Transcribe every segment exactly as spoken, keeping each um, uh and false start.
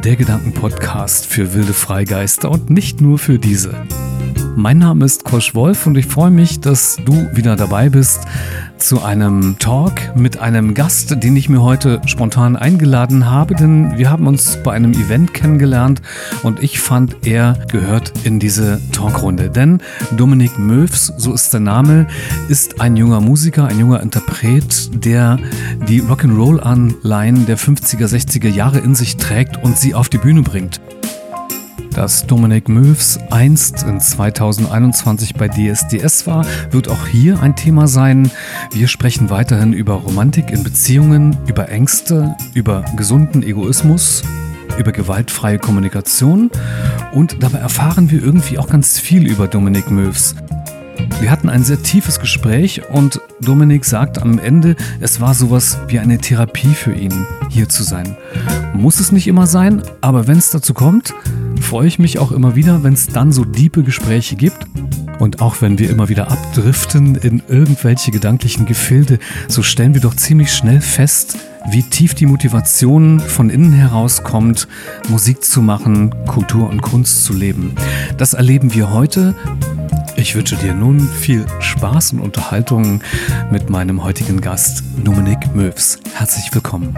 der Gedankenpodcast für wilde Freigeister und nicht nur für diese. Mein Name ist Kosch Wolf und ich freue mich, dass du wieder dabei bist zu einem Talk mit einem Gast, den ich mir heute spontan eingeladen habe, denn wir haben uns bei einem Event kennengelernt und ich fand, er gehört in diese Talkrunde. Denn Dominik Moefs, so ist der Name, ist ein junger Musiker, ein junger Interpret, der die Rock'n'Roll-Anleihen der fünfziger, sechziger Jahre in sich trägt und sie auf die Bühne bringt. Dass Dominik Moefs einst in zweitausendeinundzwanzig bei D S D S war, wird auch hier ein Thema sein. Wir sprechen weiterhin über Romantik in Beziehungen, über Ängste, über gesunden Egoismus, über gewaltfreie Kommunikation und dabei erfahren wir irgendwie auch ganz viel über Dominik Moefs. Wir hatten ein sehr tiefes Gespräch und Dominik sagt am Ende, es war sowas wie eine Therapie für ihn, hier zu sein. Muss es nicht immer sein, aber wenn es dazu kommt, freue ich mich auch immer wieder, wenn es dann so tiefe Gespräche gibt. Und auch wenn wir immer wieder abdriften in irgendwelche gedanklichen Gefilde, so stellen wir doch ziemlich schnell fest, wie tief die Motivation von innen herauskommt, Musik zu machen, Kultur und Kunst zu leben. Das erleben wir heute. Ich wünsche dir nun viel Spaß und Unterhaltung mit meinem heutigen Gast Dominik Moefs. Herzlich willkommen.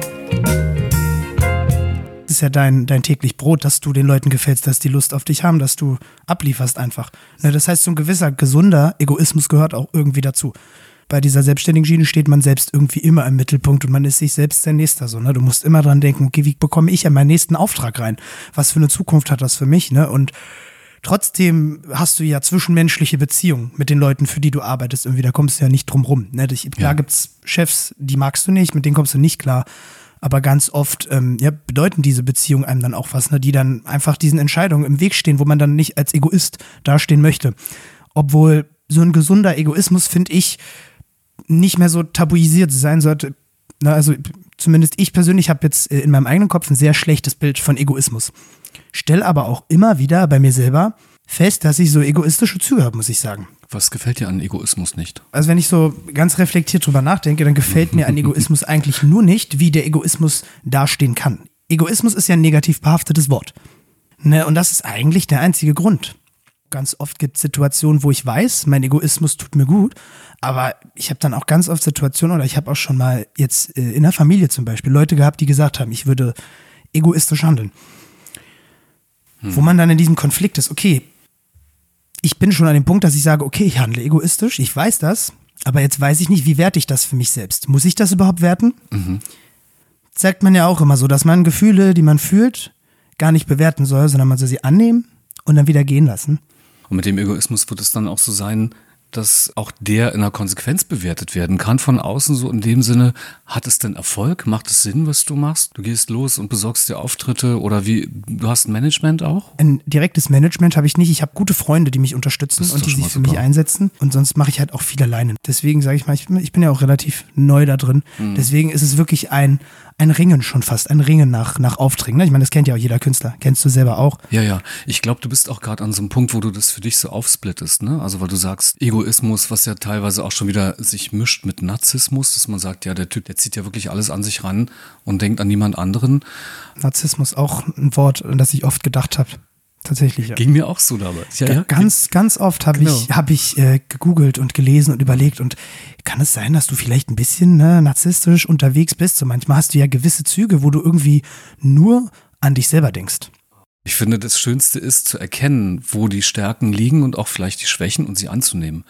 Das ist ja dein, dein täglich Brot, dass du den Leuten gefällst, dass die Lust auf dich haben, dass du ablieferst einfach. Ne, das heißt, so ein gewisser gesunder Egoismus gehört auch irgendwie dazu. Bei dieser selbstständigen Schiene steht man selbst irgendwie immer im Mittelpunkt und man ist sich selbst sein Nächster. So, ne? Du musst immer dran denken, okay, wie bekomme ich ja meinen nächsten Auftrag rein? Was für eine Zukunft hat das für mich? Ne? Und trotzdem hast du ja zwischenmenschliche Beziehungen mit den Leuten, für die du arbeitest. Irgendwie, da kommst du ja nicht drum rum. Ne? Klar ja. Gibt's Chefs, die magst du nicht, mit denen kommst du nicht klar. Aber ganz oft ähm, ja, bedeuten diese Beziehungen einem dann auch was, ne? Die dann einfach diesen Entscheidungen im Weg stehen, wo man dann nicht als Egoist dastehen möchte. Obwohl so ein gesunder Egoismus, finde ich, nicht mehr so tabuisiert sein sollte. Na, also zumindest ich persönlich habe jetzt in meinem eigenen Kopf ein sehr schlechtes Bild von Egoismus. Stell aber auch immer wieder bei mir selber fest, dass ich so egoistische Züge habe, muss ich sagen. Was gefällt dir an Egoismus nicht? Also wenn ich so ganz reflektiert drüber nachdenke, dann gefällt mir an Egoismus eigentlich nur nicht, wie der Egoismus dastehen kann. Egoismus ist ja ein negativ behaftetes Wort. Ne, und das ist eigentlich der einzige Grund. Ganz oft gibt es Situationen, wo ich weiß, mein Egoismus tut mir gut, aber ich habe dann auch ganz oft Situationen, oder ich habe auch schon mal jetzt äh, in der Familie zum Beispiel Leute gehabt, die gesagt haben, ich würde egoistisch handeln. Hm. Wo man dann in diesem Konflikt ist, okay, ich bin schon an dem Punkt, dass ich sage, okay, ich handle egoistisch, ich weiß das, aber jetzt weiß ich nicht, wie werte ich das für mich selbst? Muss ich das überhaupt werten? Mhm. Sagt man ja auch immer so, dass man Gefühle, die man fühlt, gar nicht bewerten soll, sondern man soll sie annehmen und dann wieder gehen lassen. Und mit dem Egoismus wird es dann auch so sein, dass auch der in der Konsequenz bewertet werden kann von außen, so in dem Sinne, hat es denn Erfolg? Macht es Sinn, was du machst? Du gehst los und besorgst dir Auftritte oder wie, du hast ein Management auch? Ein direktes Management habe ich nicht. Ich habe gute Freunde, die mich unterstützen und die sich für mich einsetzen und sonst mache ich halt auch viel alleine. Deswegen sage ich mal, ich bin, ich bin ja auch relativ neu da drin. Mhm. Deswegen ist es wirklich ein Ein Ringen schon fast, ein Ringen nach, nach Aufträgen. Ne? Ich meine, das kennt ja auch jeder Künstler. Kennst du selber auch? Ja, ja. Ich glaube, du bist auch gerade an so einem Punkt, wo du das für dich so aufsplittest. Ne? Also weil du sagst, Egoismus, was ja teilweise auch schon wieder sich mischt mit Narzissmus, dass man sagt, ja, der Typ, der zieht ja wirklich alles an sich ran und denkt an niemand anderen. Narzissmus, auch ein Wort, an das ich oft gedacht habe. Tatsächlich, ja. Ging mir auch so damals. Ja, ja. Ganz, ganz oft habe genau. ich, hab ich äh, gegoogelt und gelesen und überlegt und kann es sein, dass du vielleicht ein bisschen ne, narzisstisch unterwegs bist? So manchmal hast du ja gewisse Züge, wo du irgendwie nur an dich selber denkst. Ich finde, das Schönste ist zu erkennen, wo die Stärken liegen und auch vielleicht die Schwächen und sie anzunehmen.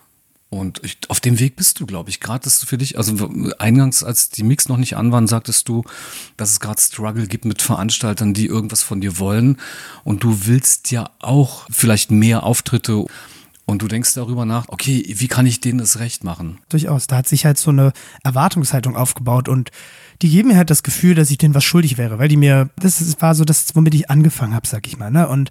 Und ich, auf dem Weg bist du, glaube ich, gerade, dass du für dich, also eingangs, als die Mix noch nicht an waren, sagtest du, dass es gerade Struggle gibt mit Veranstaltern, die irgendwas von dir wollen und du willst ja auch vielleicht mehr Auftritte und du denkst darüber nach, okay, wie kann ich denen das recht machen? Durchaus, da hat sich halt so eine Erwartungshaltung aufgebaut und die geben mir halt das Gefühl, dass ich denen was schuldig wäre, weil die mir, das war so das, womit ich angefangen habe, sag ich mal, ne, und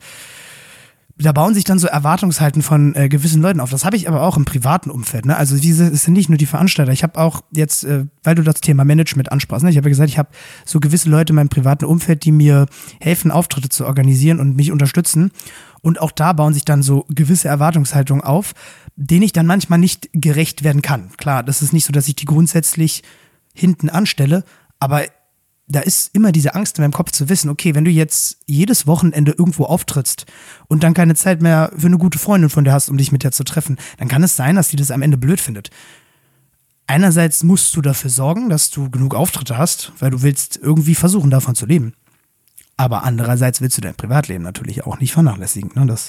da bauen sich dann so Erwartungshalten von äh, gewissen Leuten auf. Das habe ich aber auch im privaten Umfeld. Ne? Also diese, es sind nicht nur die Veranstalter. Ich habe auch jetzt, äh, weil du das Thema Management ansprachst, ne? Ich habe ja gesagt, ich habe so gewisse Leute in meinem privaten Umfeld, die mir helfen, Auftritte zu organisieren und mich unterstützen. Und auch da bauen sich dann so gewisse Erwartungshaltungen auf, denen ich dann manchmal nicht gerecht werden kann. Klar, das ist nicht so, dass ich die grundsätzlich hinten anstelle, aber da ist immer diese Angst in meinem Kopf zu wissen, okay, wenn du jetzt jedes Wochenende irgendwo auftrittst und dann keine Zeit mehr für eine gute Freundin von dir hast, um dich mit der zu treffen, dann kann es sein, dass die das am Ende blöd findet. Einerseits musst du dafür sorgen, dass du genug Auftritte hast, weil du willst irgendwie versuchen, davon zu leben. Aber andererseits willst du dein Privatleben natürlich auch nicht vernachlässigen. Ne? Das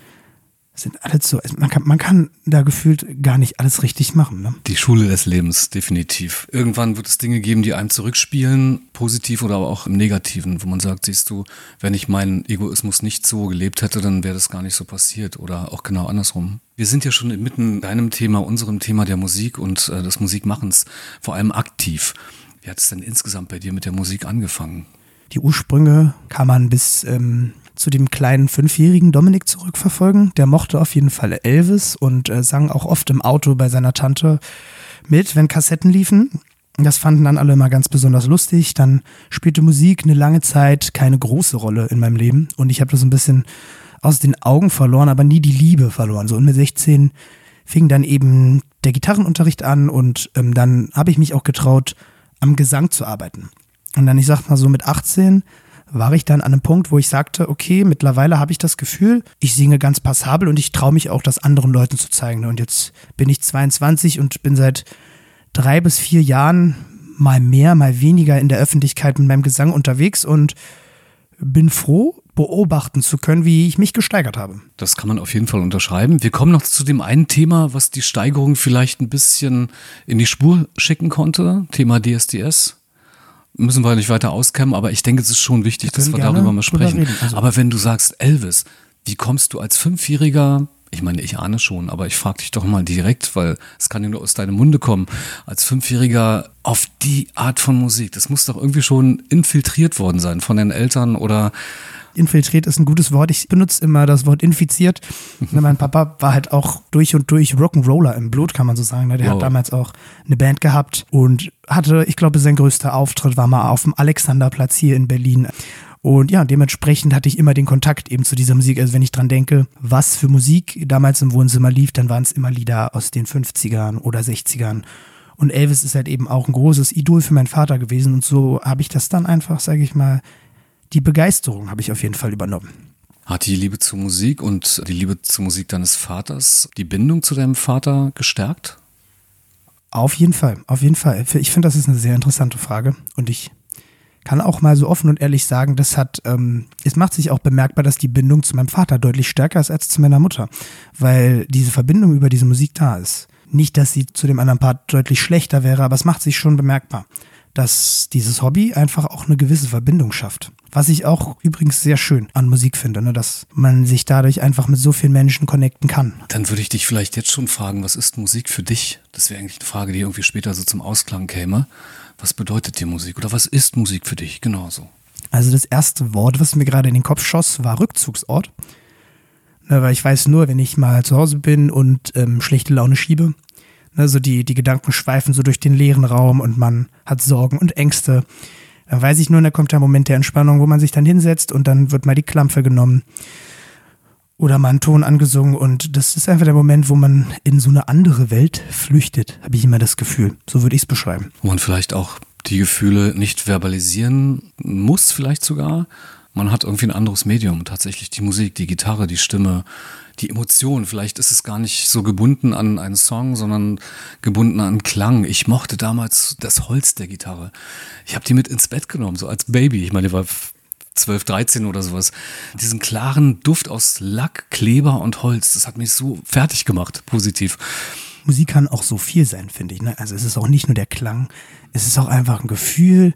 sind alles so, man kann, man kann da gefühlt gar nicht alles richtig machen. Ne? Die Schule des Lebens, definitiv. Irgendwann wird es Dinge geben, die einem zurückspielen, positiv oder aber auch im Negativen, wo man sagt, siehst du, wenn ich meinen Egoismus nicht so gelebt hätte, dann wäre das gar nicht so passiert oder auch genau andersrum. Wir sind ja schon mitten in deinem Thema, unserem Thema der Musik und äh, des Musikmachens, vor allem aktiv. Wie hat es denn insgesamt bei dir mit der Musik angefangen? Die Ursprünge kann man bis ähm, zu dem kleinen fünfjährigen Dominik zurückverfolgen. Der mochte auf jeden Fall Elvis und äh, sang auch oft im Auto bei seiner Tante mit, wenn Kassetten liefen. Das fanden dann alle immer ganz besonders lustig. Dann spielte Musik eine lange Zeit keine große Rolle in meinem Leben. Und ich habe das ein bisschen aus den Augen verloren, aber nie die Liebe verloren. So und mit sechzehn fing dann eben der Gitarrenunterricht an und ähm, dann habe ich mich auch getraut, am Gesang zu arbeiten. Und dann, ich sag mal so mit achtzehn, war ich dann an einem Punkt, wo ich sagte, okay, mittlerweile habe ich das Gefühl, ich singe ganz passabel und ich traue mich auch, das anderen Leuten zu zeigen. Und jetzt bin ich zweiundzwanzig und bin seit drei bis vier Jahren mal mehr, mal weniger in der Öffentlichkeit mit meinem Gesang unterwegs und bin froh, beobachten zu können, wie ich mich gesteigert habe. Das kann man auf jeden Fall unterschreiben. Wir kommen noch zu dem einen Thema, was die Steigerung vielleicht ein bisschen in die Spur schicken konnte, Thema D S D S. Müssen wir nicht weiter auskämmen, aber ich denke, es ist schon wichtig, wir dass wir darüber mal sprechen. Also aber wenn du sagst Elvis, wie kommst du als Fünfjähriger, ich meine, ich ahne schon, aber ich frage dich doch mal direkt, weil es kann ja nur aus deinem Munde kommen, als Fünfjähriger auf die Art von Musik, das muss doch irgendwie schon infiltriert worden sein von den Eltern oder... Infiltriert ist ein gutes Wort. Ich benutze immer das Wort infiziert. Mein Papa war halt auch durch und durch Rock'n'Roller im Blut, kann man so sagen. Der wow. hat damals auch eine Band gehabt und hatte, ich glaube, sein größter Auftritt war mal auf dem Alexanderplatz hier in Berlin. Und ja, dementsprechend hatte ich immer den Kontakt eben zu dieser Musik. Also wenn ich dran denke, was für Musik damals im Wohnzimmer lief, dann waren es immer Lieder aus den fünfzigern oder sechzigern. Und Elvis ist halt eben auch ein großes Idol für meinen Vater gewesen. Und so habe ich das dann einfach, sage ich mal, die Begeisterung habe ich auf jeden Fall übernommen. Hat die Liebe zur Musik und die Liebe zur Musik deines Vaters die Bindung zu deinem Vater gestärkt? Auf jeden Fall, auf jeden Fall. Ich finde, das ist eine sehr interessante Frage und ich kann auch mal so offen und ehrlich sagen, das hat, ähm, es macht sich auch bemerkbar, dass die Bindung zu meinem Vater deutlich stärker ist als zu meiner Mutter, weil diese Verbindung über diese Musik da ist. Nicht, dass sie zu dem anderen Part deutlich schlechter wäre, aber es macht sich schon bemerkbar, dass dieses Hobby einfach auch eine gewisse Verbindung schafft. Was ich auch übrigens sehr schön an Musik finde, ne, dass man sich dadurch einfach mit so vielen Menschen connecten kann. Dann würde ich dich vielleicht jetzt schon fragen, was ist Musik für dich? Das wäre eigentlich eine Frage, die irgendwie später so zum Ausklang käme. Was bedeutet dir Musik oder was ist Musik für dich? Genauso. Also das erste Wort, was mir gerade in den Kopf schoss, war Rückzugsort. Ne, weil ich weiß nur, wenn ich mal zu Hause bin und ähm, schlechte Laune schiebe, also die, die Gedanken schweifen so durch den leeren Raum und man hat Sorgen und Ängste. Dann weiß ich nur, da kommt der Moment der Entspannung, wo man sich dann hinsetzt und dann wird mal die Klampfe genommen oder mal ein Ton angesungen und das ist einfach der Moment, wo man in so eine andere Welt flüchtet, habe ich immer das Gefühl. So würde ich es beschreiben. Wo man vielleicht auch die Gefühle nicht verbalisieren muss, vielleicht sogar. Man hat irgendwie ein anderes Medium, tatsächlich die Musik, die Gitarre, die Stimme, die Emotion. Vielleicht ist es gar nicht so gebunden an einen Song, sondern gebunden an Klang. Ich mochte damals das Holz der Gitarre. Ich habe die mit ins Bett genommen, so als Baby. Ich meine, die war zwölf, dreizehn oder sowas. Diesen klaren Duft aus Lack, Kleber und Holz, das hat mich so fertig gemacht, positiv. Musik kann auch so viel sein, finde ich. Ne? Also es ist auch nicht nur der Klang, es ist auch einfach ein Gefühl,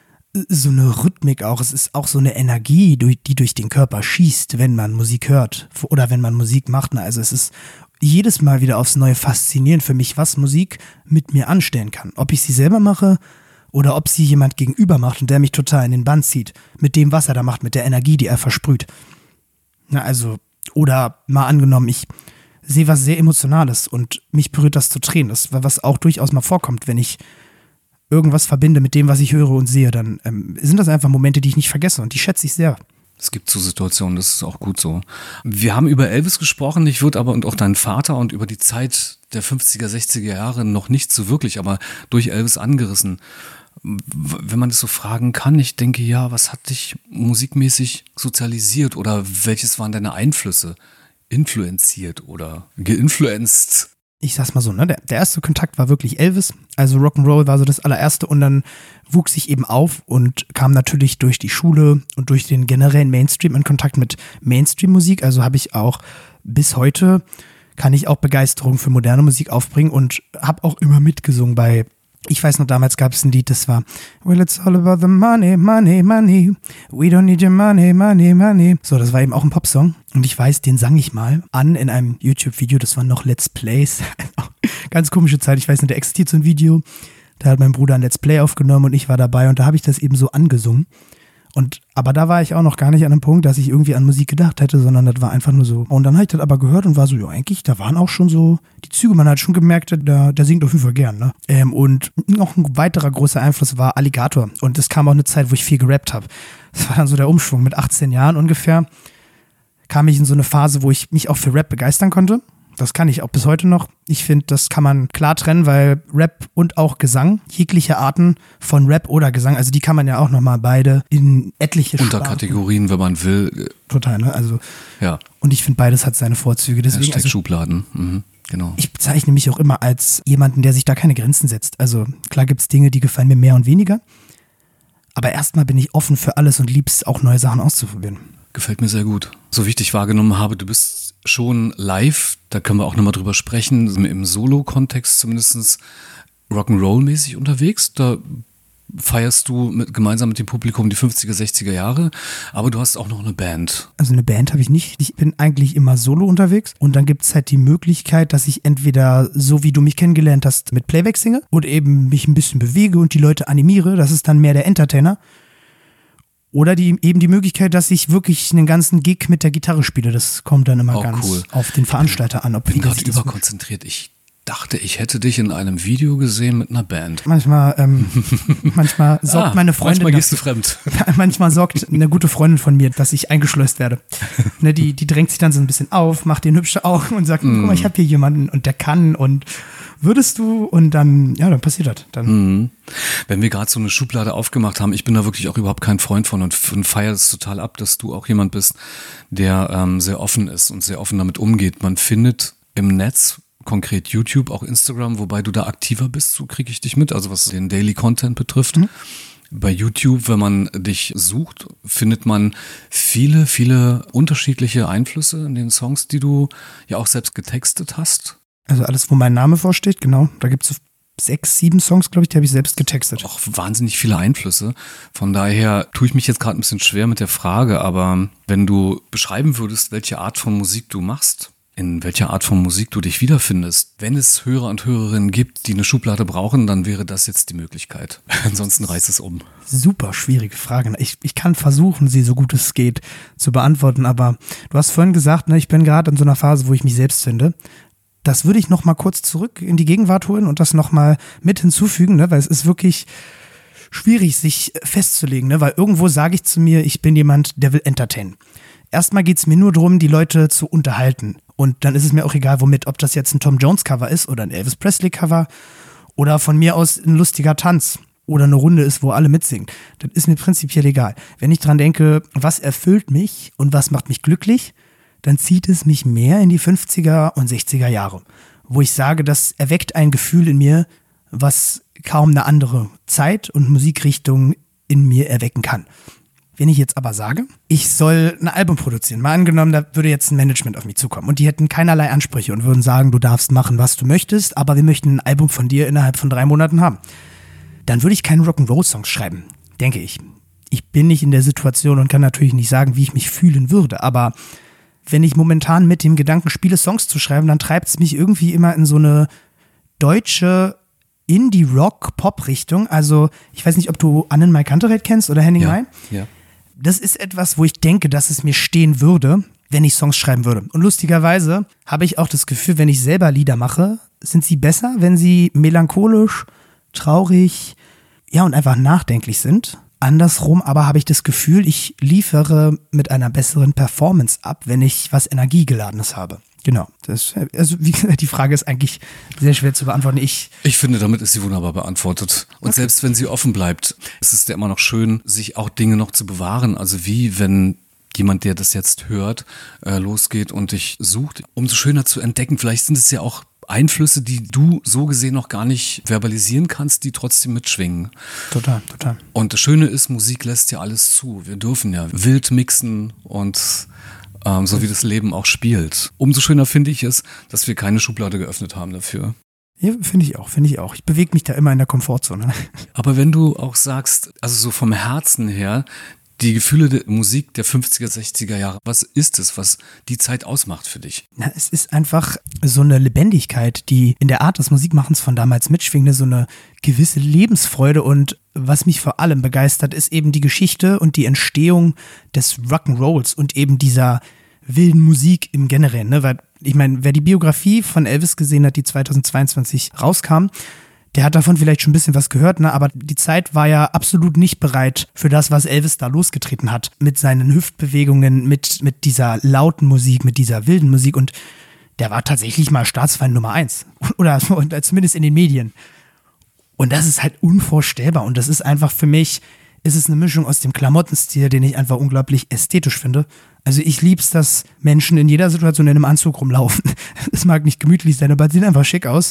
so eine Rhythmik auch. Es ist auch so eine Energie, die durch den Körper schießt, wenn man Musik hört oder wenn man Musik macht. Also es ist jedes Mal wieder aufs Neue faszinierend für mich, was Musik mit mir anstellen kann. Ob ich sie selber mache oder ob sie jemand gegenüber macht und der mich total in den Bann zieht. Mit dem, was er da macht, mit der Energie, die er versprüht. Na, also, oder mal angenommen, ich sehe was sehr Emotionales und mich berührt das zu Tränen. Das war was auch durchaus mal vorkommt, wenn ich irgendwas verbinde mit dem, was ich höre und sehe, dann ähm, sind das einfach Momente, die ich nicht vergesse und die schätze ich sehr. Es gibt so Situationen, das ist auch gut so. Wir haben über Elvis gesprochen, ich würde aber und auch deinen Vater und über die Zeit der fünfziger, sechziger Jahre noch nicht so wirklich, aber durch Elvis angerissen. wenn man das so fragen kann, ich denke, ja, was hat dich musikmäßig sozialisiert oder welches waren deine Einflüsse? Influenziert oder geinfluenced? Ich sag's mal so, ne, der, der erste Kontakt war wirklich Elvis, also Rock'n'Roll war so das allererste und dann wuchs ich eben auf und kam natürlich durch die Schule und durch den generellen Mainstream in Kontakt mit Mainstream-Musik, also habe ich auch bis heute, kann ich auch Begeisterung für moderne Musik aufbringen und habe auch immer mitgesungen bei, ich weiß noch, damals gab es ein Lied, das war Well, it's all about the money, money, money, we don't need your money, money, money. So, das war eben auch ein Popsong und ich weiß, den sang ich mal an in einem YouTube-Video, das waren noch Let's Plays. Ganz komische Zeit, ich weiß nicht, da existiert so ein Video, da hat mein Bruder ein Let's Play aufgenommen und ich war dabei und da habe ich das eben so angesungen. Und, aber da war ich auch noch gar nicht an einem Punkt, dass ich irgendwie an Musik gedacht hätte, sondern das war einfach nur so. Und dann habe ich das aber gehört und war so, ja eigentlich, da waren auch schon so die Züge, man hat schon gemerkt, der, der singt auf jeden Fall gern, ne? Ähm, und noch ein weiterer großer Einfluss war Alligator. Und es kam auch eine Zeit, wo ich viel gerappt habe. Das war dann so der Umschwung. Mit achtzehn Jahren ungefähr kam ich in so eine Phase, wo ich mich auch für Rap begeistern konnte. Das kann ich auch bis heute noch. Ich finde, das kann man klar trennen, weil Rap und auch Gesang, jegliche Arten von Rap oder Gesang, also die kann man ja auch nochmal beide in etliche Unterkategorien, wenn man will. Total, ne? Also, ja. Und ich finde, beides hat seine Vorzüge. Deswegen, Hashtag also, Schubladen, mhm, genau. Ich bezeichne mich auch immer als jemanden, der sich da keine Grenzen setzt. Also klar gibt es Dinge, die gefallen mir mehr und weniger. Aber erstmal bin ich offen für alles und lieb's auch neue Sachen auszuprobieren. Gefällt mir sehr gut. So wie ich dich wahrgenommen habe, du bist schon live, da können wir auch nochmal drüber sprechen, im Solo-Kontext zumindest Rock'n'Roll-mäßig unterwegs. Da feierst du mit, gemeinsam mit dem Publikum die fünfziger, sechziger Jahre, aber du hast auch noch eine Band. Also eine Band habe ich nicht. Ich bin eigentlich immer solo unterwegs und dann gibt es halt die Möglichkeit, dass ich entweder, so wie du mich kennengelernt hast, mit Playback singe oder eben mich ein bisschen bewege und die Leute animiere. Das ist dann mehr der Entertainer. Oder die, eben die Möglichkeit, dass ich wirklich einen ganzen Gig mit der Gitarre spiele. Das kommt dann immer oh, ganz cool. auf den Veranstalter an. Ob ich bin gerade überkonzentriert. Ich dachte, ich hätte dich in einem Video gesehen mit einer Band. Manchmal, ähm, manchmal sorgt ah, meine Freundin. Manchmal gehst du fremd. Manchmal sorgt eine gute Freundin von mir, dass ich eingeschleust werde. Ne, die, die drängt sich dann so ein bisschen auf, macht den hübsche Augen und sagt, mm. guck mal, ich habe hier jemanden und der kann und würdest du und dann, ja, dann passiert das. Dann. Mhm. Wenn wir gerade so eine Schublade aufgemacht haben, ich bin da wirklich auch überhaupt kein Freund von und, und feiere es total ab, dass du auch jemand bist, der ähm, sehr offen ist und sehr offen damit umgeht. Man findet im Netz, konkret YouTube, auch Instagram, wobei du da aktiver bist, so kriege ich dich mit, also was den Daily Content betrifft. Mhm. Bei YouTube, wenn man dich sucht, findet man viele, viele unterschiedliche Einflüsse in den Songs, die du ja auch selbst getextet hast. Also alles, wo mein Name vorsteht, genau. Da gibt es so sechs, sieben Songs, glaube ich, die habe ich selbst getextet. Auch wahnsinnig viele Einflüsse. Von daher tue ich mich jetzt gerade ein bisschen schwer mit der Frage, aber wenn du beschreiben würdest, welche Art von Musik du machst, in welcher Art von Musik du dich wiederfindest, wenn es Hörer und Hörerinnen gibt, die eine Schublade brauchen, dann wäre das jetzt die Möglichkeit. Ansonsten reißt es um. Super schwierige Frage. Ich, ich kann versuchen, sie so gut es geht zu beantworten, aber du hast vorhin gesagt, ne, ich bin gerade in so einer Phase, wo ich mich selbst finde. Das würde ich noch mal kurz zurück in die Gegenwart holen und das noch mal mit hinzufügen, ne, weil es ist wirklich schwierig, sich festzulegen, ne, weil irgendwo sage ich zu mir, ich bin jemand, der will entertainen. Erstmal geht es mir nur darum, die Leute zu unterhalten. Und dann ist es mir auch egal, womit, ob das jetzt ein Tom Jones Cover ist oder ein Elvis Presley Cover oder von mir aus ein lustiger Tanz oder eine Runde ist, wo alle mitsingen. Das ist mir prinzipiell egal. Wenn ich dran denke, was erfüllt mich und was macht mich glücklich, dann zieht es mich mehr in die fünfziger und sechziger Jahre, wo ich sage, das erweckt ein Gefühl in mir, was kaum eine andere Zeit und Musikrichtung in mir erwecken kann. Wenn ich jetzt aber sage, ich soll ein Album produzieren, mal angenommen, da würde jetzt ein Management auf mich zukommen und die hätten keinerlei Ansprüche und würden sagen, du darfst machen, was du möchtest, aber wir möchten ein Album von dir innerhalb von drei Monaten haben. Dann würde ich keine Rock'n'Roll-Songs schreiben, denke ich. Ich bin nicht in der Situation und kann natürlich nicht sagen, wie ich mich fühlen würde, aber wenn ich momentan mit dem Gedanken spiele, Songs zu schreiben, dann treibt es mich irgendwie immer in so eine deutsche Indie-Rock-Pop-Richtung. Also ich weiß nicht, ob du Annenmai Kantereit kennst oder Henning Mai. Ja, ja. Das ist etwas, wo ich denke, dass es mir stehen würde, wenn ich Songs schreiben würde. Und lustigerweise habe ich auch das Gefühl, wenn ich selber Lieder mache, sind sie besser, wenn sie melancholisch, traurig, ja und einfach nachdenklich sind. Andersrum aber habe ich das Gefühl, ich liefere mit einer besseren Performance ab, wenn ich was Energiegeladenes habe. Genau. Das, also wie gesagt, die Frage ist eigentlich sehr schwer zu beantworten. Ich, ich finde, damit ist sie wunderbar beantwortet. Und okay. Selbst wenn sie offen bleibt, ist es ja immer noch schön, sich auch Dinge noch zu bewahren. Also wie, wenn jemand, der das jetzt hört, äh, losgeht und dich sucht, umso schöner zu entdecken. Vielleicht sind es ja auch Einflüsse, die du so gesehen noch gar nicht verbalisieren kannst, die trotzdem mitschwingen. Total, total. Und das Schöne ist, Musik lässt ja alles zu. Wir dürfen ja wild mixen und ähm, so wie das Leben auch spielt. Umso schöner finde ich es, dass wir keine Schublade geöffnet haben dafür. Ja, finde ich auch, finde ich auch. Ich bewege mich da immer in der Komfortzone. Aber wenn du auch sagst, also so vom Herzen her, die Gefühle der Musik der fünfziger, sechziger Jahre, was ist es, was die Zeit ausmacht für dich? Na, es ist einfach so eine Lebendigkeit, die in der Art des Musikmachens von damals mitschwingt, so eine gewisse Lebensfreude. Und was mich vor allem begeistert, ist eben die Geschichte und die Entstehung des Rock'n'Rolls und eben dieser wilden Musik im Generellen. Ne? Weil, ich meine, wer die Biografie von Elvis gesehen hat, die zweitausendzweiundzwanzig rauskam, der hat davon vielleicht schon ein bisschen was gehört, ne? Aber die Zeit war ja absolut nicht bereit für das, was Elvis da losgetreten hat. Mit seinen Hüftbewegungen, mit, mit dieser lauten Musik, mit dieser wilden Musik. Und der war tatsächlich mal Staatsfeind Nummer eins. Oder zumindest in den Medien. Und das ist halt unvorstellbar. Und das ist einfach für mich, ist es eine Mischung aus dem Klamottenstil, den ich einfach unglaublich ästhetisch finde. Also ich lieb's, dass Menschen in jeder Situation in einem Anzug rumlaufen. Es mag nicht gemütlich sein, aber es sieht einfach schick aus.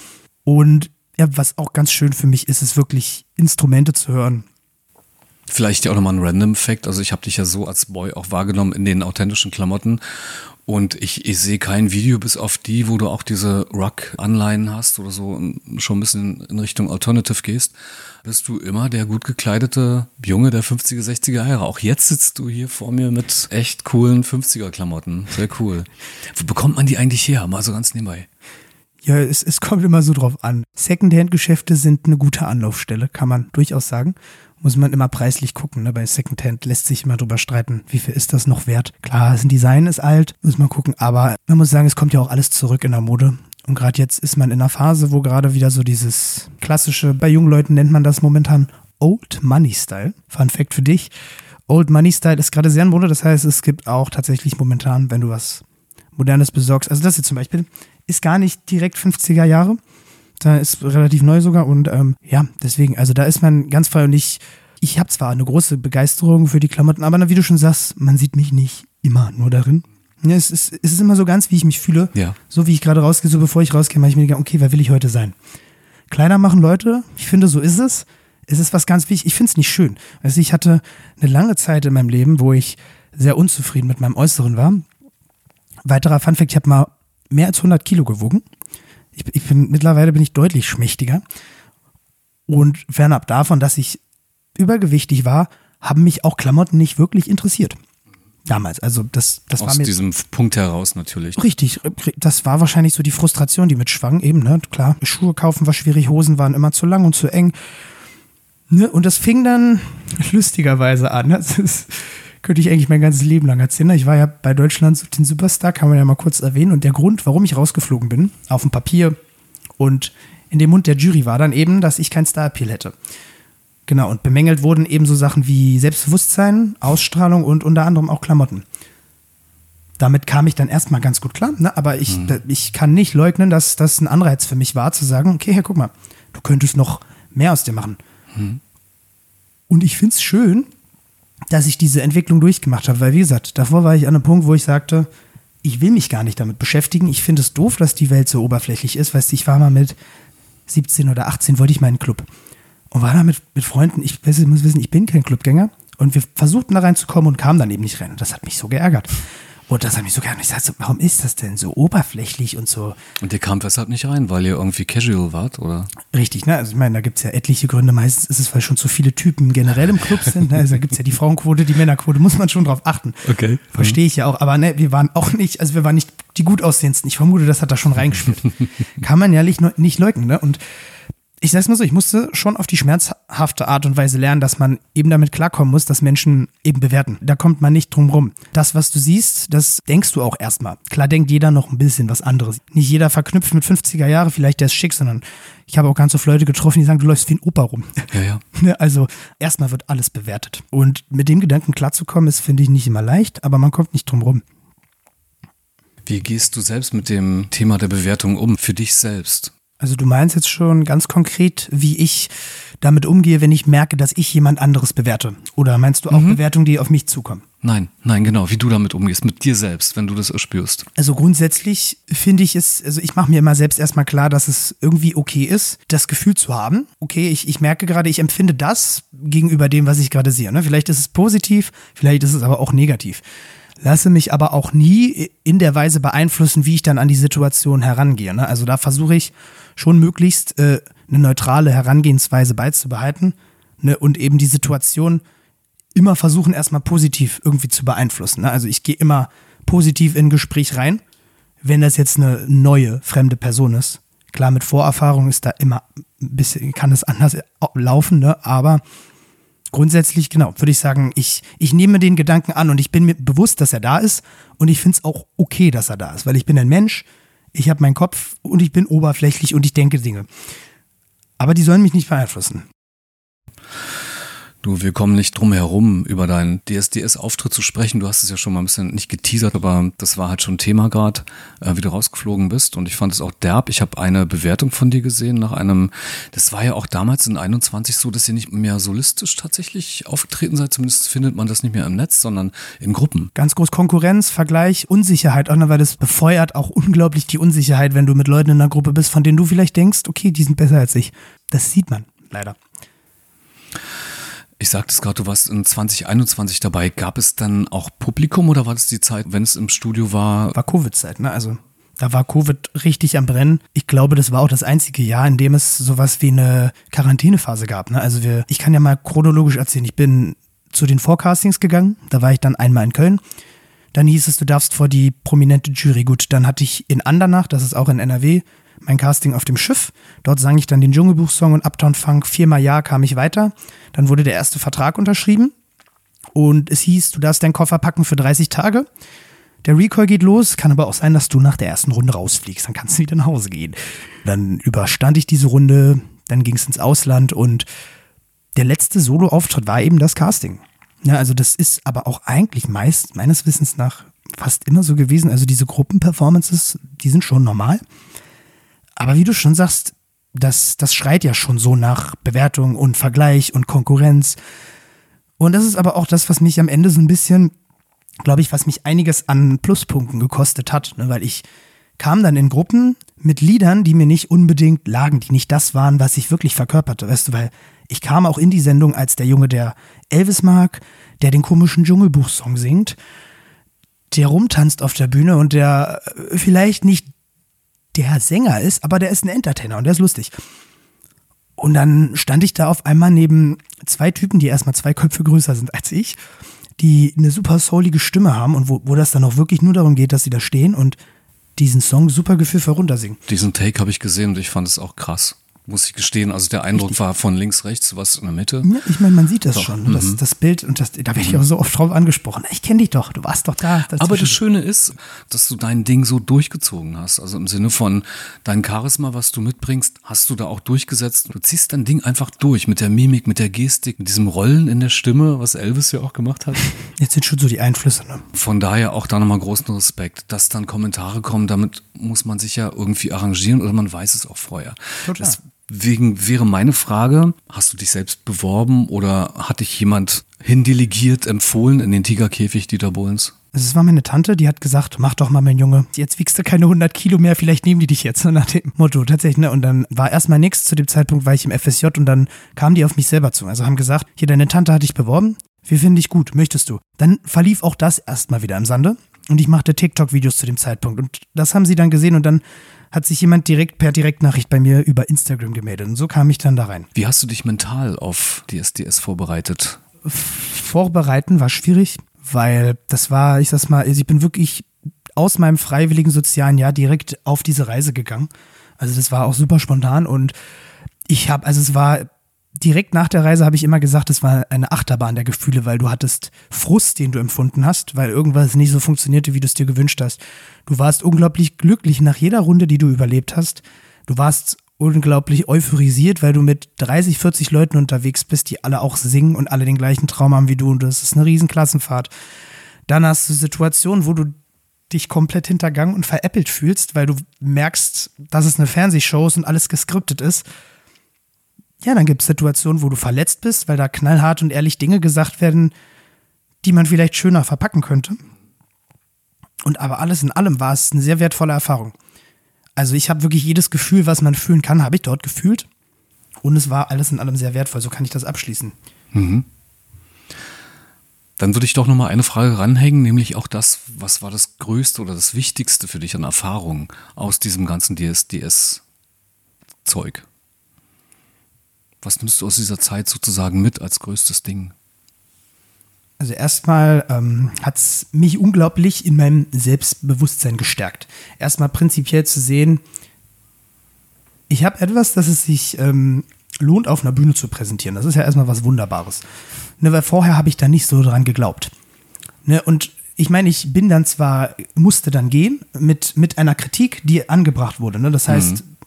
Und ja, was auch ganz schön für mich ist, ist wirklich Instrumente zu hören. Vielleicht ja auch nochmal ein Random-Fact. Also ich habe dich ja so als Boy auch wahrgenommen in den authentischen Klamotten. Und ich, ich sehe kein Video bis auf die, wo du auch diese Rock-Anleihen hast oder so und schon ein bisschen in Richtung Alternative gehst. Bist du immer der gut gekleidete Junge der fünfziger, sechziger Jahre. Auch jetzt sitzt du hier vor mir mit echt coolen fünfziger-Klamotten. Sehr cool. Wo bekommt man die eigentlich her? Mal so ganz nebenbei. Ja, es, es kommt immer so drauf an. Secondhand-Geschäfte sind eine gute Anlaufstelle, kann man durchaus sagen. Muss man immer preislich gucken. Ne? Bei Secondhand lässt sich immer drüber streiten, wie viel ist das noch wert. Klar, das Design ist alt, muss man gucken. Aber man muss sagen, es kommt ja auch alles zurück in der Mode. Und gerade jetzt ist man in einer Phase, wo gerade wieder so dieses klassische, bei jungen Leuten nennt man das momentan Old Money Style. Fun Fact für dich. Old Money Style ist gerade sehr in Mode. Das heißt, es gibt auch tatsächlich momentan, wenn du was Modernes besorgst, also das hier zum Beispiel, ist gar nicht direkt fünfziger Jahre. Da ist relativ neu sogar und ähm, ja, deswegen, also da ist man ganz frei und ich, ich habe zwar eine große Begeisterung für die Klamotten, aber wie du schon sagst, man sieht mich nicht immer nur darin. Ja, es, ist, es ist immer so ganz, wie ich mich fühle. Ja. So wie ich gerade rausgehe, so bevor ich rausgehe, mache ich mir gedacht, okay, wer will ich heute sein? Kleiner machen Leute, ich finde, so ist es. Es ist was ganz wichtig, ich finde es nicht schön. Also ich hatte eine lange Zeit in meinem Leben, wo ich sehr unzufrieden mit meinem Äußeren war. Weiterer Funfact, ich habe mal mehr als hundert Kilo gewogen. Ich, ich bin, mittlerweile bin ich deutlich schmächtiger. Und fernab davon, dass ich übergewichtig war, haben mich auch Klamotten nicht wirklich interessiert. Damals, also das, das Aus war mir... Aus diesem Punkt heraus natürlich. Richtig, das war wahrscheinlich so die Frustration, die mitschwang eben, ne, klar. Schuhe kaufen war schwierig, Hosen waren immer zu lang und zu eng. Ne? Und das fing dann lustigerweise an. Das ist... Könnte ich eigentlich mein ganzes Leben lang erzählen. Ich war ja bei Deutschland sucht den Superstar, kann man ja mal kurz erwähnen. Und der Grund, warum ich rausgeflogen bin, auf dem Papier und in dem Mund der Jury, war dann eben, dass ich kein Star-Appeal hätte. Genau, und bemängelt wurden eben so Sachen wie Selbstbewusstsein, Ausstrahlung und unter anderem auch Klamotten. Damit kam ich dann erstmal ganz gut klar, ne? Aber ich, mhm. ich kann nicht leugnen, dass das ein Anreiz für mich war, zu sagen, okay, Herr, guck mal, du könntest noch mehr aus dir machen. Mhm. Und ich finde es schön, dass ich diese Entwicklung durchgemacht habe, weil wie gesagt, davor war ich an einem Punkt, wo ich sagte, ich will mich gar nicht damit beschäftigen, ich finde es doof, dass die Welt so oberflächlich ist, weißt du, ich war mal mit siebzehn oder achtzehn, wollte ich mal in einen Club und war da mit, mit Freunden, ich, ich muss wissen, ich bin kein Clubgänger und wir versuchten da reinzukommen und kamen dann eben nicht rein und das hat mich so geärgert. Und das hat mich so geärgert. Ich sagte, warum ist das denn so oberflächlich und so? Und ihr kamt deshalb nicht rein, weil ihr irgendwie casual wart, oder? Richtig, ne? Also ich meine, da gibt es ja etliche Gründe. Meistens ist es, weil schon zu viele Typen generell im Club sind. Ne? Also da gibt es ja die Frauenquote, die Männerquote, muss man schon drauf achten. Okay. Verstehe ich ja auch. Aber ne, wir waren auch nicht, also wir waren nicht die gut aussehendsten. Ich vermute, das hat da schon reingespielt. Kann man ja nicht, nicht leugnen, ne? Und ich sag's mal so, ich musste schon auf die schmerzhafte Art und Weise lernen, dass man eben damit klarkommen muss, dass Menschen eben bewerten. Da kommt man nicht drum rum. Das, was du siehst, das denkst du auch erstmal. Klar denkt jeder noch ein bisschen was anderes. Nicht jeder verknüpft mit fünfziger Jahre, vielleicht der ist schick, sondern ich habe auch ganz oft Leute getroffen, die sagen, du läufst wie ein Opa rum. Ja, ja. Also erstmal wird alles bewertet. Und mit dem Gedanken klarzukommen, ist, finde ich, nicht immer leicht, aber man kommt nicht drum rum. Wie gehst du selbst mit dem Thema der Bewertung um, für dich selbst? Also du meinst jetzt schon ganz konkret, wie ich damit umgehe, wenn ich merke, dass ich jemand anderes bewerte? Oder meinst du auch mhm. Bewertungen, die auf mich zukommen? Nein, nein, genau, wie du damit umgehst, mit dir selbst, wenn du das spürst. Also grundsätzlich finde ich es, also ich mache mir immer selbst erstmal klar, dass es irgendwie okay ist, das Gefühl zu haben. Okay, ich, ich merke gerade, ich empfinde das gegenüber dem, was ich gerade sehe. Ne? Vielleicht ist es positiv, vielleicht ist es aber auch negativ. Lasse mich aber auch nie in der Weise beeinflussen, wie ich dann an die Situation herangehe. Ne? Also da versuche ich schon möglichst äh, eine neutrale Herangehensweise beizubehalten, ne? Und eben die Situation immer versuchen, erstmal positiv irgendwie zu beeinflussen. Ne? Also ich gehe immer positiv in ein Gespräch rein, wenn das jetzt eine neue, fremde Person ist. Klar, mit Vorerfahrung ist da immer ein bisschen, kann es anders laufen, ne? Aber grundsätzlich, genau, würde ich sagen, ich, ich nehme den Gedanken an und ich bin mir bewusst, dass er da ist und ich finde es auch okay, dass er da ist, weil ich bin ein Mensch, ich habe meinen Kopf und ich bin oberflächlich und ich denke Dinge. Aber die sollen mich nicht beeinflussen. Du, wir kommen nicht drum herum, über deinen D S D S-Auftritt zu sprechen. Du hast es ja schon mal ein bisschen nicht geteasert, aber das war halt schon Thema gerade, äh, wie du rausgeflogen bist. Und ich fand es auch derb. Ich habe eine Bewertung von dir gesehen nach einem, das war ja auch damals in einundzwanzig so, dass ihr nicht mehr solistisch tatsächlich aufgetreten seid. Zumindest findet man das nicht mehr im Netz, sondern in Gruppen. Ganz groß Konkurrenz, Vergleich, Unsicherheit, auch noch, weil das befeuert auch unglaublich die Unsicherheit, wenn du mit Leuten in einer Gruppe bist, von denen du vielleicht denkst, okay, die sind besser als ich. Das sieht man, leider. Ich sagte es gerade, du warst in zwanzig einundzwanzig dabei. Gab es dann auch Publikum oder war das die Zeit, wenn es im Studio war? War Covid-Zeit, ne? Also da war Covid richtig am Brennen. Ich glaube, das war auch das einzige Jahr, in dem es sowas wie eine Quarantänephase gab, ne? Also wir, ich kann ja mal chronologisch erzählen. Ich bin zu den Forecastings gegangen. Da war ich dann einmal in Köln. Dann hieß es, du darfst vor die prominente Jury. Gut, dann hatte ich in Andernach, das ist auch in N R W, mein Casting auf dem Schiff. Dort sang ich dann den Dschungelbuch-Song und Uptown Funk. Viermal ja kam ich weiter. Dann wurde der erste Vertrag unterschrieben. Und es hieß, du darfst deinen Koffer packen für dreißig Tage. Der Recall geht los. Kann aber auch sein, dass du nach der ersten Runde rausfliegst. Dann kannst du wieder nach Hause gehen. Dann überstand ich diese Runde. Dann ging es ins Ausland. Und der letzte Solo-Auftritt war eben das Casting. Ja, also das ist aber auch eigentlich meist, meines Wissens nach, fast immer so gewesen. Also diese Gruppenperformances, die sind schon normal. Aber wie du schon sagst, das, das schreit ja schon so nach Bewertung und Vergleich und Konkurrenz. Und das ist aber auch das, was mich am Ende so ein bisschen, glaube ich, was mich einiges an Pluspunkten gekostet hat. Ne? Weil ich kam dann in Gruppen mit Liedern, die mir nicht unbedingt lagen, die nicht das waren, was ich wirklich verkörperte. Weißt du, weil ich kam auch in die Sendung als der Junge, der Elvis mag, der den komischen Dschungelbuch-Song singt, der rumtanzt auf der Bühne und der vielleicht nicht der Sänger ist, aber der ist ein Entertainer und der ist lustig. Und dann stand ich da auf einmal neben zwei Typen, die erstmal zwei Köpfe größer sind als ich, die eine super soulige Stimme haben und wo, wo das dann auch wirklich nur darum geht, dass sie da stehen und diesen Song super gefühlvoll runtersingen. Diesen Take habe ich gesehen und ich fand es auch krass. Muss ich gestehen, also der Eindruck Richtig. war von links, rechts, was in der Mitte. Ja, ich meine, man sieht das doch. schon, das, das Bild und das, da werde ich auch so oft drauf angesprochen. Ich kenne dich doch, du warst doch da. Das Aber das Schöne ist, dass du dein Ding so durchgezogen hast, also im Sinne von dein Charisma, was du mitbringst, hast du da auch durchgesetzt. Du ziehst dein Ding einfach durch mit der Mimik, mit der Gestik, mit diesem Rollen in der Stimme, was Elvis ja auch gemacht hat. Jetzt sind schon so die Einflüsse, ne? Von daher auch da nochmal großen Respekt, dass dann Kommentare kommen, damit muss man sich ja irgendwie arrangieren oder man weiß es auch vorher. Total. Das Deswegen wäre meine Frage, hast du dich selbst beworben oder hat dich jemand hindelegiert, empfohlen in den Tigerkäfig Dieter Bohlens? Es war meine Tante, die hat gesagt, mach doch mal, mein Junge, jetzt wiegst du keine hundert Kilo mehr, vielleicht nehmen die dich jetzt, nach dem Motto, tatsächlich. Ne? Und dann war erstmal nichts, zu dem Zeitpunkt war ich im F S J und dann kamen die auf mich selber zu. Also haben gesagt, hier, deine Tante hat dich beworben, wir finden dich gut, möchtest du? Dann verlief auch das erstmal wieder im Sande und ich machte TikTok-Videos zu dem Zeitpunkt und das haben sie dann gesehen und dann hat sich jemand direkt per Direktnachricht bei mir über Instagram gemeldet. Und so kam ich dann da rein. Wie hast du dich mental auf D S D S vorbereitet? Vorbereiten war schwierig, weil das war, ich sag's mal, ich bin wirklich aus meinem freiwilligen sozialen Jahr direkt auf diese Reise gegangen. Also das war auch super spontan und ich habe, also es war direkt nach der Reise habe ich immer gesagt, es war eine Achterbahn der Gefühle, weil du hattest Frust, den du empfunden hast, weil irgendwas nicht so funktionierte, wie du es dir gewünscht hast. Du warst unglaublich glücklich nach jeder Runde, die du überlebt hast. Du warst unglaublich euphorisiert, weil du mit dreißig, vierzig Leuten unterwegs bist, die alle auch singen und alle den gleichen Traum haben wie du und das ist eine riesen Klassenfahrt. Dann hast du Situationen, wo du dich komplett hintergangen und veräppelt fühlst, weil du merkst, dass es eine Fernsehshow ist und alles geskriptet ist, ja, dann gibt es Situationen, wo du verletzt bist, weil da knallhart und ehrlich Dinge gesagt werden, die man vielleicht schöner verpacken könnte. Und aber alles in allem war es eine sehr wertvolle Erfahrung. Also ich habe wirklich jedes Gefühl, was man fühlen kann, habe ich dort gefühlt. Und es war alles in allem sehr wertvoll, so kann ich das abschließen. Mhm. Dann würde ich doch nochmal eine Frage ranhängen, nämlich auch das, was war das Größte oder das Wichtigste für dich an Erfahrungen aus diesem ganzen D S D S-Zeug? Was nimmst du aus dieser Zeit sozusagen mit als größtes Ding? Also erstmal ähm, hat es mich unglaublich in meinem Selbstbewusstsein gestärkt. Erstmal prinzipiell zu sehen, ich habe etwas, das es sich ähm, lohnt, auf einer Bühne zu präsentieren. Das ist ja erstmal was Wunderbares. Ne, weil vorher habe ich da nicht so dran geglaubt. Ne, und ich meine, ich bin dann zwar, musste dann gehen mit, mit einer Kritik, die angebracht wurde. Ne? Das heißt, mhm.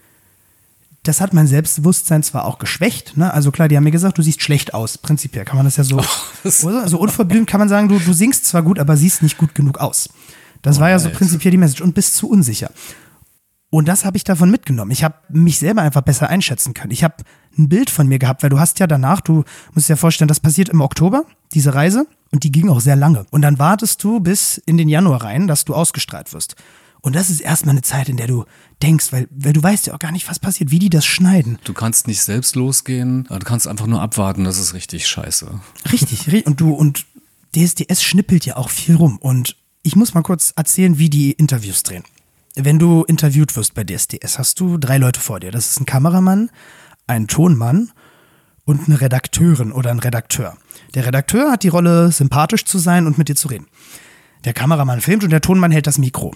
das hat mein Selbstbewusstsein zwar auch geschwächt. Ne? Also klar, die haben mir gesagt, du siehst schlecht aus. Prinzipiell kann man das ja so, oh, das oder? So unverblümt kann man sagen, du, du singst zwar gut, aber siehst nicht gut genug aus. Das oh, war ja so prinzipiell die Message und bist zu unsicher. Und das habe ich davon mitgenommen. Ich habe mich selber einfach besser einschätzen können. Ich habe ein Bild von mir gehabt, weil du hast ja danach, du musst dir ja vorstellen, das passiert im Oktober, diese Reise, und die ging auch sehr lange. Und dann wartest du bis in den Januar rein, dass du ausgestrahlt wirst. Und das ist erstmal eine Zeit, in der du denkst, weil, weil du weißt ja auch gar nicht, was passiert, wie die das schneiden. Du kannst nicht selbst losgehen, du kannst einfach nur abwarten, das ist richtig scheiße. Richtig, und du, und D S D S schnippelt ja auch viel rum. Und ich muss mal kurz erzählen, wie die Interviews drehen. Wenn du interviewt wirst bei D S D S, hast du drei Leute vor dir. Das ist ein Kameramann, ein Tonmann und eine Redakteurin oder ein Redakteur. Der Redakteur hat die Rolle, sympathisch zu sein und mit dir zu reden. Der Kameramann filmt und der Tonmann hält das Mikro.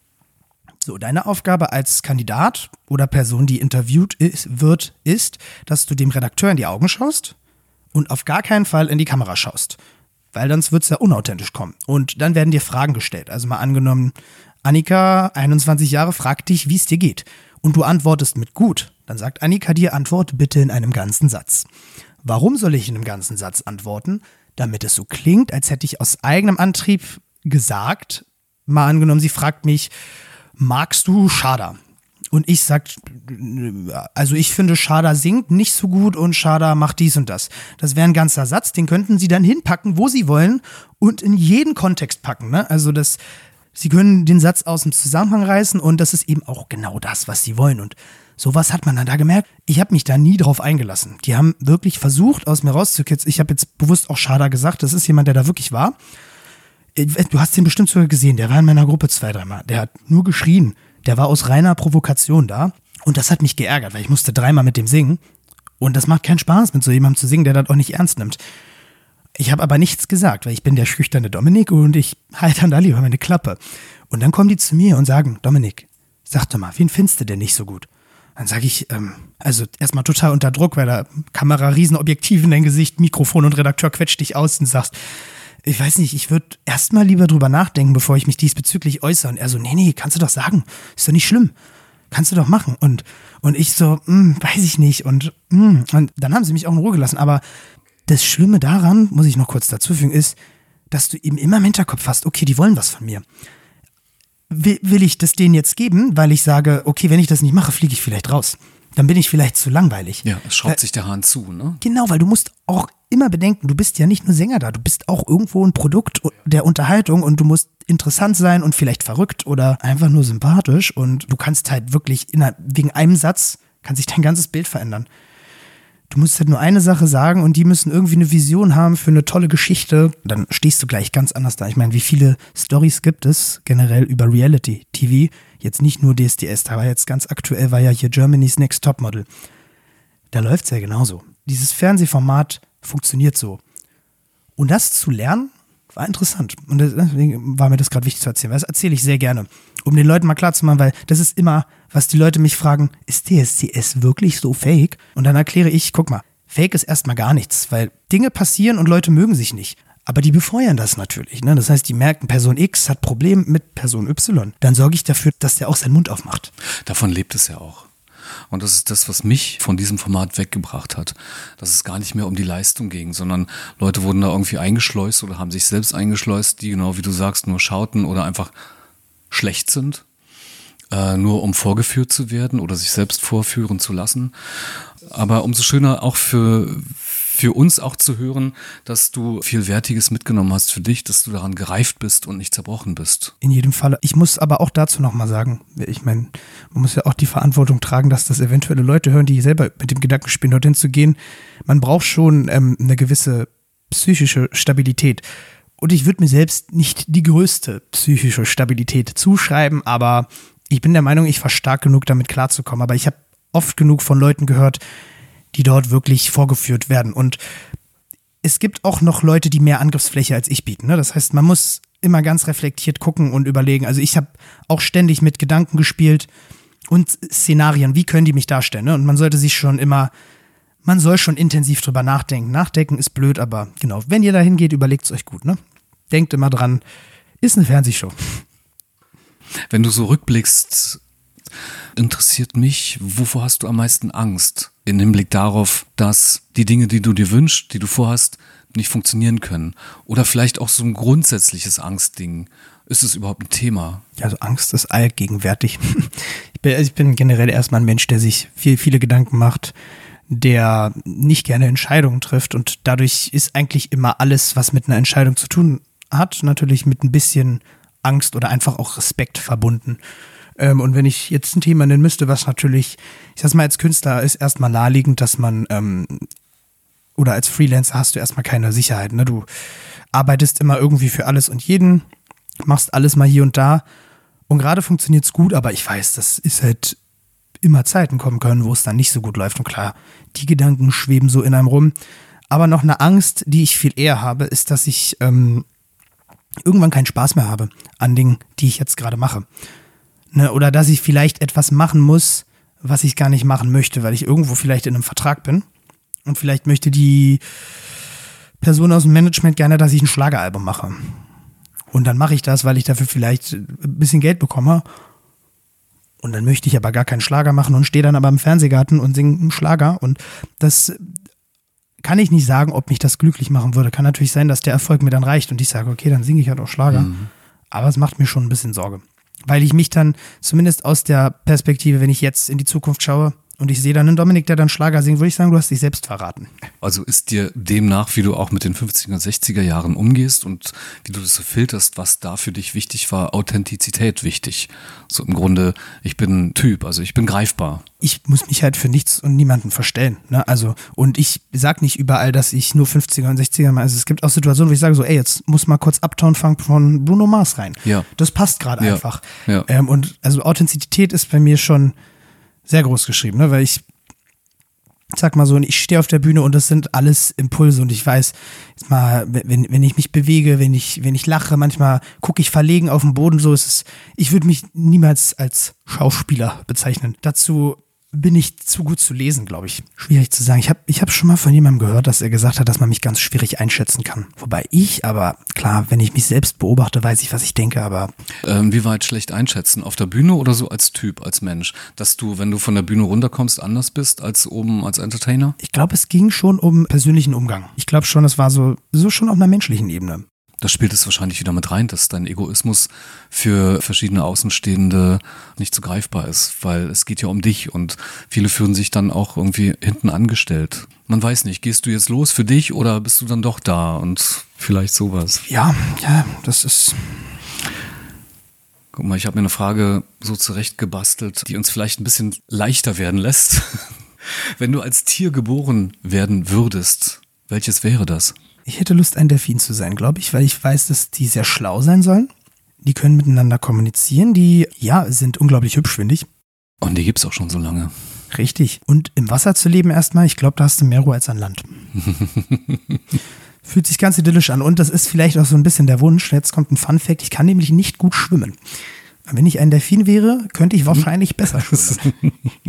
So, deine Aufgabe als Kandidat oder Person, die interviewt ist, wird, ist, dass du dem Redakteur in die Augen schaust und auf gar keinen Fall in die Kamera schaust. Weil sonst wird es ja unauthentisch kommen. Und dann werden dir Fragen gestellt. Also mal angenommen, Annika, einundzwanzig Jahre, fragt dich, wie es dir geht. Und du antwortest mit gut. Dann sagt Annika dir, antwort bitte in einem ganzen Satz. Warum soll ich in einem ganzen Satz antworten? Damit es so klingt, als hätte ich aus eigenem Antrieb gesagt, mal angenommen, sie fragt mich, magst du Schada? Und ich sag, also ich finde, Schada singt nicht so gut und Schada macht dies und das. Das wäre ein ganzer Satz, den könnten sie dann hinpacken, wo sie wollen und in jeden Kontext packen. Ne? Also das, sie können den Satz aus dem Zusammenhang reißen und das ist eben auch genau das, was sie wollen. Und sowas hat man dann da gemerkt. Ich habe mich da nie drauf eingelassen. Die haben wirklich versucht, aus mir rauszukitzeln. Ich habe jetzt bewusst auch Schada gesagt, das ist jemand, der da wirklich war. Du hast den bestimmt sogar gesehen, der war in meiner Gruppe zwei, dreimal. Der hat nur geschrien. Der war aus reiner Provokation da. Und das hat mich geärgert, weil ich musste dreimal mit dem singen. Und das macht keinen Spaß, mit so jemandem zu singen, der das auch nicht ernst nimmt. Ich habe aber nichts gesagt, weil ich bin der schüchterne Dominik und ich halte dann da lieber meine Klappe. Und dann kommen die zu mir und sagen, Dominik, sag doch mal, wen findest du denn nicht so gut? Dann sage ich, ähm, also erstmal total unter Druck, weil da Kamera, Riesenobjektiv in dein Gesicht, Mikrofon und Redakteur quetscht dich aus und sagst, ich weiß nicht, ich würde erstmal lieber drüber nachdenken, bevor ich mich diesbezüglich äußere. Und er so, nee, nee, kannst du doch sagen. Ist doch nicht schlimm. Kannst du doch machen. Und, und ich so, mh, weiß ich nicht. Und, mh. und dann haben sie mich auch in Ruhe gelassen. Aber das Schlimme daran, muss ich noch kurz dazu fügen, ist, dass du eben immer im Hinterkopf hast, okay, die wollen was von mir. Will, will ich das denen jetzt geben, weil ich sage, okay, wenn ich das nicht mache, fliege ich vielleicht raus. Dann bin ich vielleicht zu langweilig. Ja, es schraubt weil, sich der Hahn zu, ne? Genau, weil du musst auch immer bedenken, du bist ja nicht nur Sänger da, du bist auch irgendwo ein Produkt der Unterhaltung und du musst interessant sein und vielleicht verrückt oder einfach nur sympathisch und du kannst halt wirklich in, wegen einem Satz kann sich dein ganzes Bild verändern. Du musst halt nur eine Sache sagen und die müssen irgendwie eine Vision haben für eine tolle Geschichte. Dann stehst du gleich ganz anders da. Ich meine, wie viele Storys gibt es generell über Reality-T V? Jetzt nicht nur D S D S, da war jetzt ganz aktuell, war ja hier Germany's Next Topmodel. Da läuft es ja genauso. Dieses Fernsehformat funktioniert so. Und das zu lernen, war interessant. Und deswegen war mir das gerade wichtig zu erzählen, weil das erzähle ich sehr gerne. Um den Leuten mal klarzumachen, weil das ist immer, was die Leute mich fragen, ist D S D S wirklich so fake? Und dann erkläre ich, guck mal, fake ist erstmal gar nichts, weil Dinge passieren und Leute mögen sich nicht. Aber die befeuern das natürlich. Ne? Das heißt, die merken, Person X hat Problem mit Person Y. Dann sorge ich dafür, dass der auch seinen Mund aufmacht. Davon lebt es ja auch. Und das ist das, was mich von diesem Format weggebracht hat. Dass es gar nicht mehr um die Leistung ging, sondern Leute wurden da irgendwie eingeschleust oder haben sich selbst eingeschleust, die genau wie du sagst, nur schauten oder einfach schlecht sind, äh, nur um vorgeführt zu werden oder sich selbst vorführen zu lassen. Aber umso schöner auch für für uns auch zu hören, dass du viel Wertiges mitgenommen hast für dich, dass du daran gereift bist und nicht zerbrochen bist. In jedem Fall. Ich muss aber auch dazu nochmal sagen, ich meine, man muss ja auch die Verantwortung tragen, dass das eventuelle Leute hören, die selber mit dem Gedanken spielen, dorthin zu gehen. Man braucht schon ähm, eine gewisse psychische Stabilität. Und ich würde mir selbst nicht die größte psychische Stabilität zuschreiben, aber ich bin der Meinung, ich war stark genug, damit klarzukommen. Aber ich habe oft genug von Leuten gehört, die dort wirklich vorgeführt werden. Und es gibt auch noch Leute, die mehr Angriffsfläche als ich bieten. Ne? Das heißt, man muss immer ganz reflektiert gucken und überlegen. Also ich habe auch ständig mit Gedanken gespielt und Szenarien, wie können die mich darstellen. Ne? Und man sollte sich schon immer, man soll schon intensiv drüber nachdenken. Nachdenken ist blöd, aber genau, wenn ihr da hingeht, überlegt es euch gut. Ne? Denkt immer dran, ist eine Fernsehshow. Wenn du so rückblickst, interessiert mich, wovor hast du am meisten Angst? Im Hinblick darauf, dass die Dinge, die du dir wünschst, die du vorhast, nicht funktionieren können. Oder vielleicht auch so ein grundsätzliches Angstding. Ist es überhaupt ein Thema? Also Angst ist allgegenwärtig. Ich bin, ich bin generell erstmal ein Mensch, der sich viel, viele Gedanken macht, der nicht gerne Entscheidungen trifft. Und dadurch ist eigentlich immer alles, was mit einer Entscheidung zu tun hat, natürlich mit ein bisschen Angst oder einfach auch Respekt verbunden. Und wenn ich jetzt ein Thema nennen müsste, was natürlich, ich sag's mal, als Künstler ist erstmal naheliegend, dass man, ähm, oder als Freelancer hast du erstmal keine Sicherheit. Ne? Du arbeitest immer irgendwie für alles und jeden, machst alles mal hier und da und gerade funktioniert's gut, aber ich weiß, das ist halt immer Zeiten kommen können, wo es dann nicht so gut läuft und klar, die Gedanken schweben so in einem rum. Aber noch eine Angst, die ich viel eher habe, ist, dass ich ähm, irgendwann keinen Spaß mehr habe an Dingen, die ich jetzt gerade mache. Ne, oder dass ich vielleicht etwas machen muss, was ich gar nicht machen möchte, weil ich irgendwo vielleicht in einem Vertrag bin und vielleicht möchte die Person aus dem Management gerne, dass ich ein Schlageralbum mache. Und dann mache ich das, weil ich dafür vielleicht ein bisschen Geld bekomme. Und dann möchte ich aber gar keinen Schlager machen und stehe dann aber im Fernsehgarten und singe einen Schlager. Und das kann ich nicht sagen, ob mich das glücklich machen würde. Kann natürlich sein, dass der Erfolg mir dann reicht und ich sage, okay, dann singe ich halt auch Schlager. Mhm. Aber es macht mir schon ein bisschen Sorge. Weil ich mich dann, zumindest aus der Perspektive, wenn ich jetzt in die Zukunft schaue und ich sehe dann einen Dominik, der dann Schlager singt, würde ich sagen, du hast dich selbst verraten. Also ist dir demnach, wie du auch mit den fünfziger, sechziger Jahren umgehst und wie du das so filterst, was da für dich wichtig war, Authentizität wichtig. So im Grunde, ich bin ein Typ, also ich bin greifbar. Ich muss mich halt für nichts und niemanden verstellen. Ne? Also, und ich sag nicht überall, dass ich nur fünfziger und sechziger mache. Also es gibt auch Situationen, wo ich sage so, ey, jetzt muss mal kurz Uptown Funk von Bruno Mars rein. Ja. Das passt gerade ja. einfach. Ja. Ähm, und also Authentizität ist bei mir schon sehr groß geschrieben, ne? Weil ich sag mal so, ich stehe auf der Bühne und das sind alles Impulse und ich weiß, jetzt mal, wenn, wenn ich mich bewege, wenn ich, wenn ich lache, manchmal gucke ich verlegen auf den Boden, so ist es, ich würde mich niemals als Schauspieler bezeichnen. Dazu bin ich zu gut zu lesen, glaube ich. Schwierig zu sagen. Ich habe ich hab schon mal von jemandem gehört, dass er gesagt hat, dass man mich ganz schwierig einschätzen kann. Wobei ich, aber klar, wenn ich mich selbst beobachte, weiß ich, was ich denke, aber... Ähm, wie weit schlecht einschätzen? Auf der Bühne oder so als Typ, als Mensch? Dass du, wenn du von der Bühne runterkommst, anders bist als oben als Entertainer? Ich glaube, es ging schon um persönlichen Umgang. Ich glaube schon, es war so, so schon auf einer menschlichen Ebene. Da spielt es wahrscheinlich wieder mit rein, dass dein Egoismus für verschiedene Außenstehende nicht so greifbar ist, weil es geht ja um dich und viele fühlen sich dann auch irgendwie hinten angestellt. Man weiß nicht, gehst du jetzt los für dich oder bist du dann doch da und vielleicht sowas? Ja, ja, das ist... Guck mal, ich habe mir eine Frage so zurechtgebastelt, die uns vielleicht ein bisschen leichter werden lässt. Wenn du als Tier geboren werden würdest, welches wäre das? Ich hätte Lust, ein Delfin zu sein, glaube ich, weil ich weiß, dass die sehr schlau sein sollen. Die können miteinander kommunizieren, die, ja, sind unglaublich hübsch, finde ich. Und die gibt's auch schon so lange. Richtig. Und im Wasser zu leben erstmal, ich glaube, da hast du mehr Ruhe als an Land. Fühlt sich ganz idyllisch an und das ist vielleicht auch so ein bisschen der Wunsch. Jetzt kommt ein Fun-Fact, ich kann nämlich nicht gut schwimmen. Wenn ich ein Delfin wäre, könnte ich wahrscheinlich besser schwimmen.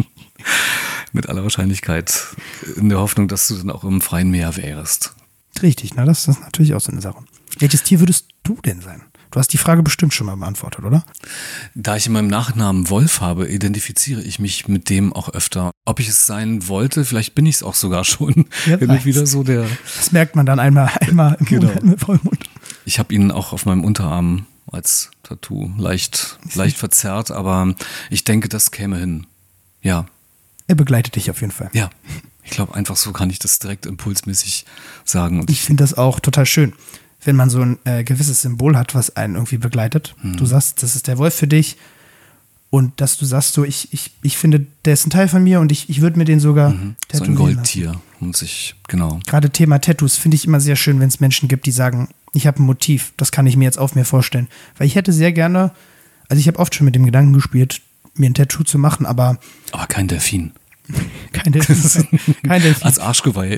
Mit aller Wahrscheinlichkeit in der Hoffnung, dass du dann auch im freien Meer wärst. Richtig, na, das ist natürlich auch so eine Sache. Welches Tier würdest du denn sein? Du hast die Frage bestimmt schon mal beantwortet, oder? Da ich in meinem Nachnamen Wolf habe, identifiziere ich mich mit dem auch öfter. Ob ich es sein wollte, vielleicht bin ich es auch sogar schon. Ja, Bin ich wieder so der. Das merkt man dann einmal, einmal im Genau. Mund, im Vollmond. Ich habe ihn auch auf meinem Unterarm als Tattoo leicht, leicht verzerrt, aber ich denke, das käme hin. Ja. Er begleitet dich auf jeden Fall. Ja. Ich glaube, einfach so kann ich das direkt impulsmäßig sagen. Und Ich finde das auch total schön, wenn man so ein äh, gewisses Symbol hat, was einen irgendwie begleitet. Mhm. Du sagst, das ist der Wolf für dich und dass du sagst so, ich, ich, ich finde, der ist ein Teil von mir und ich, ich würde mir den sogar mhm. So ein tätowieren Goldtier. lassen. Und sich, genau. Gerade Thema Tattoos finde ich immer sehr schön, wenn es Menschen gibt, die sagen, ich habe ein Motiv, das kann ich mir jetzt auf mir vorstellen. Weil ich hätte sehr gerne, also ich habe oft schon mit dem Gedanken gespielt, mir ein Tattoo zu machen, aber Aber kein Delfin. kein Delfin. kein Delfin. Als Arschgeweih.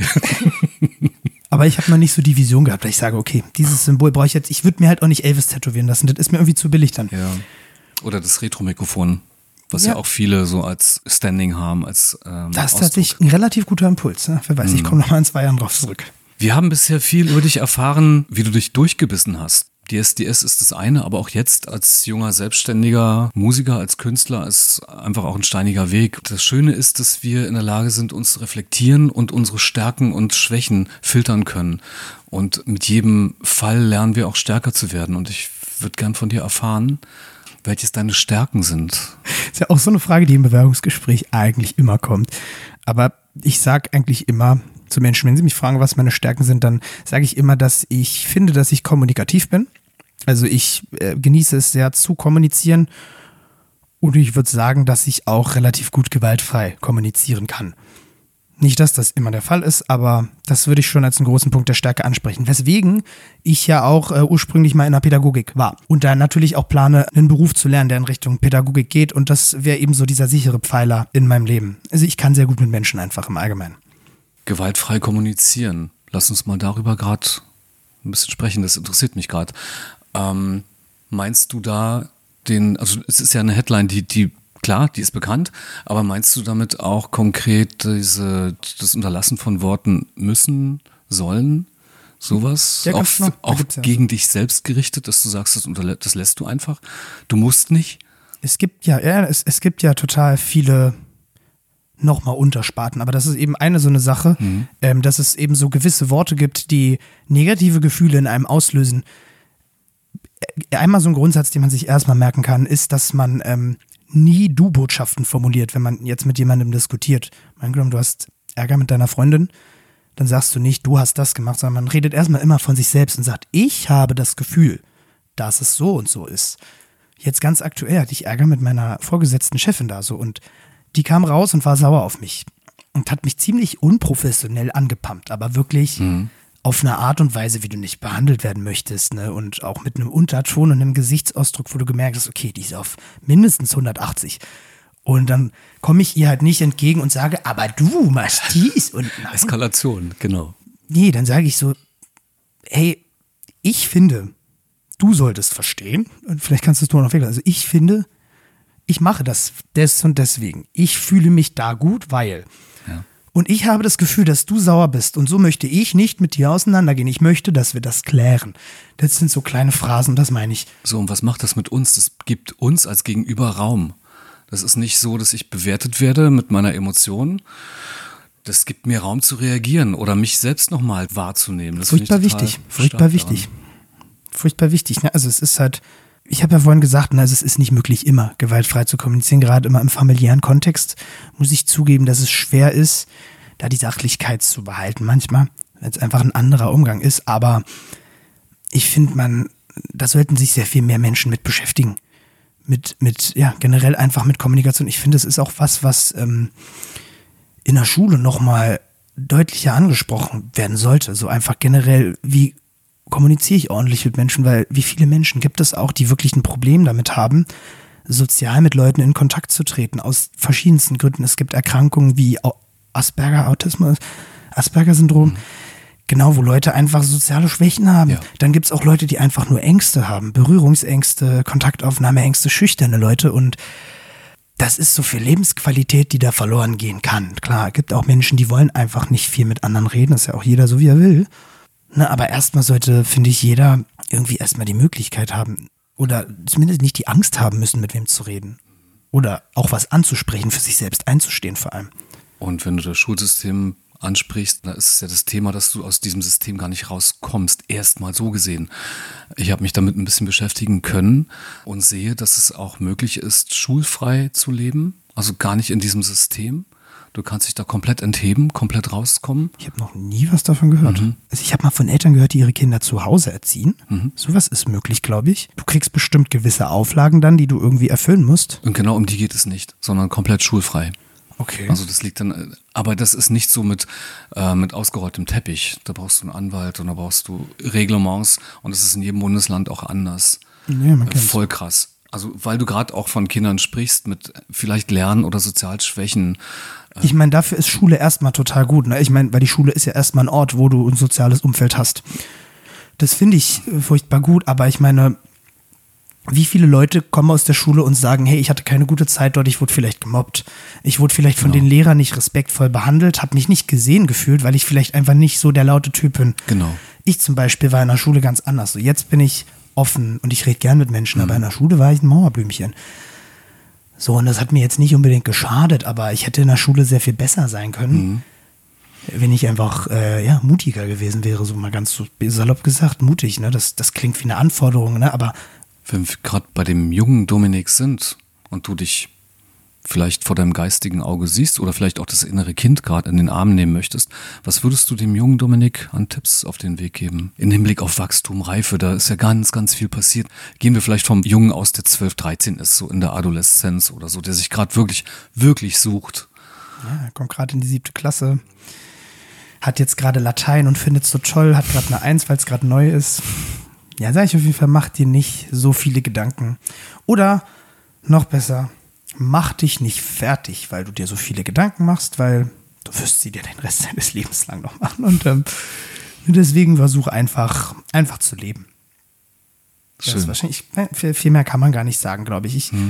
Aber ich habe noch nicht so die Vision gehabt, dass ich sage, okay, dieses Symbol brauche ich jetzt. Ich würde mir halt auch nicht Elvis tätowieren lassen. Das ist mir irgendwie zu billig dann. Ja. Oder das Retro-Mikrofon, was ja. Ja. auch viele so als Standing haben, als ähm, Das ist Ausdruck. tatsächlich ein relativ guter Impuls. Ne? Wer weiß, ich komme noch mal in zwei Jahren drauf zurück. Wir haben bisher viel über dich erfahren, wie du dich durchgebissen hast. D S D S ist das eine, aber auch jetzt als junger selbstständiger Musiker, als Künstler ist einfach auch ein steiniger Weg. Das Schöne ist, dass wir in der Lage sind, uns zu reflektieren und unsere Stärken und Schwächen filtern können. Und mit jedem Fall lernen wir auch stärker zu werden. Und ich würde gern von dir erfahren, welches deine Stärken sind. Ist ja auch so eine Frage, die im Bewerbungsgespräch eigentlich immer kommt. Aber ich sage eigentlich immer zu Menschen, wenn sie mich fragen, was meine Stärken sind, dann sage ich immer, dass ich finde, dass ich kommunikativ bin. Also ich äh, genieße es sehr zu kommunizieren und ich würde sagen, dass ich auch relativ gut gewaltfrei kommunizieren kann. Nicht, dass das immer der Fall ist, aber das würde ich schon als einen großen Punkt der Stärke ansprechen. Weswegen ich ja auch äh, ursprünglich mal in der Pädagogik war und da natürlich auch plane, einen Beruf zu lernen, der in Richtung Pädagogik geht und das wäre eben so dieser sichere Pfeiler in meinem Leben. Also ich kann sehr gut mit Menschen einfach im Allgemeinen. Gewaltfrei kommunizieren. Lass uns mal darüber gerade ein bisschen sprechen, das interessiert mich gerade. Ähm, meinst du da den, also es ist ja eine Headline, die, die, klar, die ist bekannt, aber meinst du damit auch konkret diese, das Unterlassen von Worten müssen, sollen, sowas? Ja, auch ganz genau. Da auch gibt's ja gegen so. dich selbst gerichtet, dass du sagst, das, unterlä- das lässt du einfach? Du musst nicht? Es gibt ja, ja es, es gibt ja total viele nochmal Untersparten, aber das ist eben eine so eine Sache, mhm. ähm, dass es eben so gewisse Worte gibt, die negative Gefühle in einem auslösen. Einmal so ein Grundsatz, den man sich erstmal merken kann, ist, dass man ähm, nie Du-Botschaften formuliert, wenn man jetzt mit jemandem diskutiert. Mein Gott, du hast Ärger mit deiner Freundin, dann sagst du nicht, du hast das gemacht, sondern man redet erstmal immer von sich selbst und sagt, ich habe das Gefühl, dass es so und so ist. Jetzt ganz aktuell hatte ich Ärger mit meiner vorgesetzten Chefin da so und die kam raus und war sauer auf mich und hat mich ziemlich unprofessionell angepumpt, aber wirklich mhm. auf eine Art und Weise, wie du nicht behandelt werden möchtest, ne? Und auch mit einem Unterton und einem Gesichtsausdruck, wo du gemerkt hast, okay, die ist auf mindestens hundertachtzig. Und dann komme ich ihr halt nicht entgegen und sage, aber du machst dies und nein. Eskalation, genau. Nee, dann sage ich so, hey, ich finde, du solltest verstehen, und vielleicht kannst du es nur noch weglassen, also ich finde, ich mache das des und deswegen. Ich fühle mich da gut, weil. Ja. Und ich habe das Gefühl, dass du sauer bist. Und so möchte ich nicht mit dir auseinandergehen. Ich möchte, dass wir das klären. Das sind so kleine Phrasen, das meine ich. So, und was macht das mit uns? Das gibt uns als Gegenüber Raum. Das ist nicht so, dass ich bewertet werde mit meiner Emotion. Das gibt mir Raum zu reagieren oder mich selbst nochmal wahrzunehmen. Das Furchtbar wichtig. Furchtbar wichtig. Furchtbar wichtig. Ne? Also es ist halt... Ich habe ja vorhin gesagt, also es ist nicht möglich, immer gewaltfrei zu kommunizieren. Gerade immer im familiären Kontext muss ich zugeben, dass es schwer ist, da die Sachlichkeit zu behalten manchmal, wenn es einfach ein anderer Umgang ist. Aber ich finde, man, da sollten sich sehr viel mehr Menschen mit beschäftigen. Mit, mit, ja, generell einfach mit Kommunikation. Ich finde, es ist auch was, was ähm, in der Schule nochmal deutlicher angesprochen werden sollte. So einfach generell, wie kommuniziere ich ordentlich mit Menschen, weil wie viele Menschen gibt es auch, die wirklich ein Problem damit haben, sozial mit Leuten in Kontakt zu treten, aus verschiedensten Gründen. Es gibt Erkrankungen wie Asperger, Autismus, Asperger-Syndrom, mhm. genau, wo Leute einfach soziale Schwächen haben. Ja. Dann gibt es auch Leute, die einfach nur Ängste haben, Berührungsängste, Kontaktaufnahmeängste, schüchterne Leute und das ist so viel Lebensqualität, die da verloren gehen kann. Klar, es gibt auch Menschen, die wollen einfach nicht viel mit anderen reden, das ist ja auch jeder so, wie er will. Ne, aber erstmal sollte, finde ich, jeder irgendwie erstmal die Möglichkeit haben oder zumindest nicht die Angst haben müssen, mit wem zu reden. Oder auch was anzusprechen, für sich selbst einzustehen vor allem. Und wenn du das Schulsystem ansprichst, da ist es ja das Thema, dass du aus diesem System gar nicht rauskommst, erstmal so gesehen. Ich habe mich damit ein bisschen beschäftigen können und sehe, dass es auch möglich ist, schulfrei zu leben, also gar nicht in diesem System. Du kannst dich da komplett entheben, komplett rauskommen. Ich habe noch nie was davon gehört. Mhm. Also ich habe mal von Eltern gehört, die ihre Kinder zu Hause erziehen. Mhm. Sowas ist möglich, glaube ich. Du kriegst bestimmt gewisse Auflagen dann, die du irgendwie erfüllen musst. Und genau um die geht es nicht, sondern komplett schulfrei. Okay. Also das liegt dann, aber das ist nicht so mit, äh, mit ausgerolltem Teppich. Da brauchst du einen Anwalt und da brauchst du Reglements und das ist in jedem Bundesland auch anders. Ja, man äh, voll krass. Also weil du gerade auch von Kindern sprichst mit vielleicht Lernen oder Sozialschwächen. Ich meine, dafür ist Schule erstmal total gut. Ne? Ich meine, weil die Schule ist ja erstmal ein Ort, wo du ein soziales Umfeld hast. Das finde ich furchtbar gut, aber ich meine, wie viele Leute kommen aus der Schule und sagen, hey, ich hatte keine gute Zeit dort, ich wurde vielleicht gemobbt, ich wurde vielleicht von genau. den Lehrern nicht respektvoll behandelt, habe mich nicht gesehen gefühlt, weil ich vielleicht einfach nicht so der laute Typ bin. Genau. Ich zum Beispiel war in der Schule ganz anders. So, jetzt bin ich offen und ich rede gern mit Menschen, mhm. aber in der Schule war ich ein Mauerblümchen. So, und das hat mir jetzt nicht unbedingt geschadet, aber ich hätte in der Schule sehr viel besser sein können, mhm. wenn ich einfach äh, ja, mutiger gewesen wäre, so mal ganz so salopp gesagt, mutig, ne? Das, das klingt wie eine Anforderung, ne? Aber wenn wir gerade bei dem jungen Dominik sind und du dich vielleicht vor deinem geistigen Auge siehst oder vielleicht auch das innere Kind gerade in den Arm nehmen möchtest, was würdest du dem jungen Dominik an Tipps auf den Weg geben? Im Hinblick auf Wachstum, Reife, da ist ja ganz, ganz viel passiert. Gehen wir vielleicht vom Jungen aus, der zwölf, dreizehn ist, so in der Adoleszenz oder so, der sich gerade wirklich, wirklich sucht. Ja, er kommt gerade in die siebte Klasse, hat jetzt gerade Latein und findet es so toll, hat gerade eine Eins, weil es gerade neu ist. Ja, sag ich auf jeden Fall, mach dir nicht so viele Gedanken. Oder noch besser, mach dich nicht fertig, weil du dir so viele Gedanken machst, weil du wirst sie dir den Rest deines Lebens lang noch machen. Und ähm, deswegen versuch einfach, einfach zu leben. Schön. Das ist wahrscheinlich, viel, viel mehr kann man gar nicht sagen, glaube ich. Ich, hm.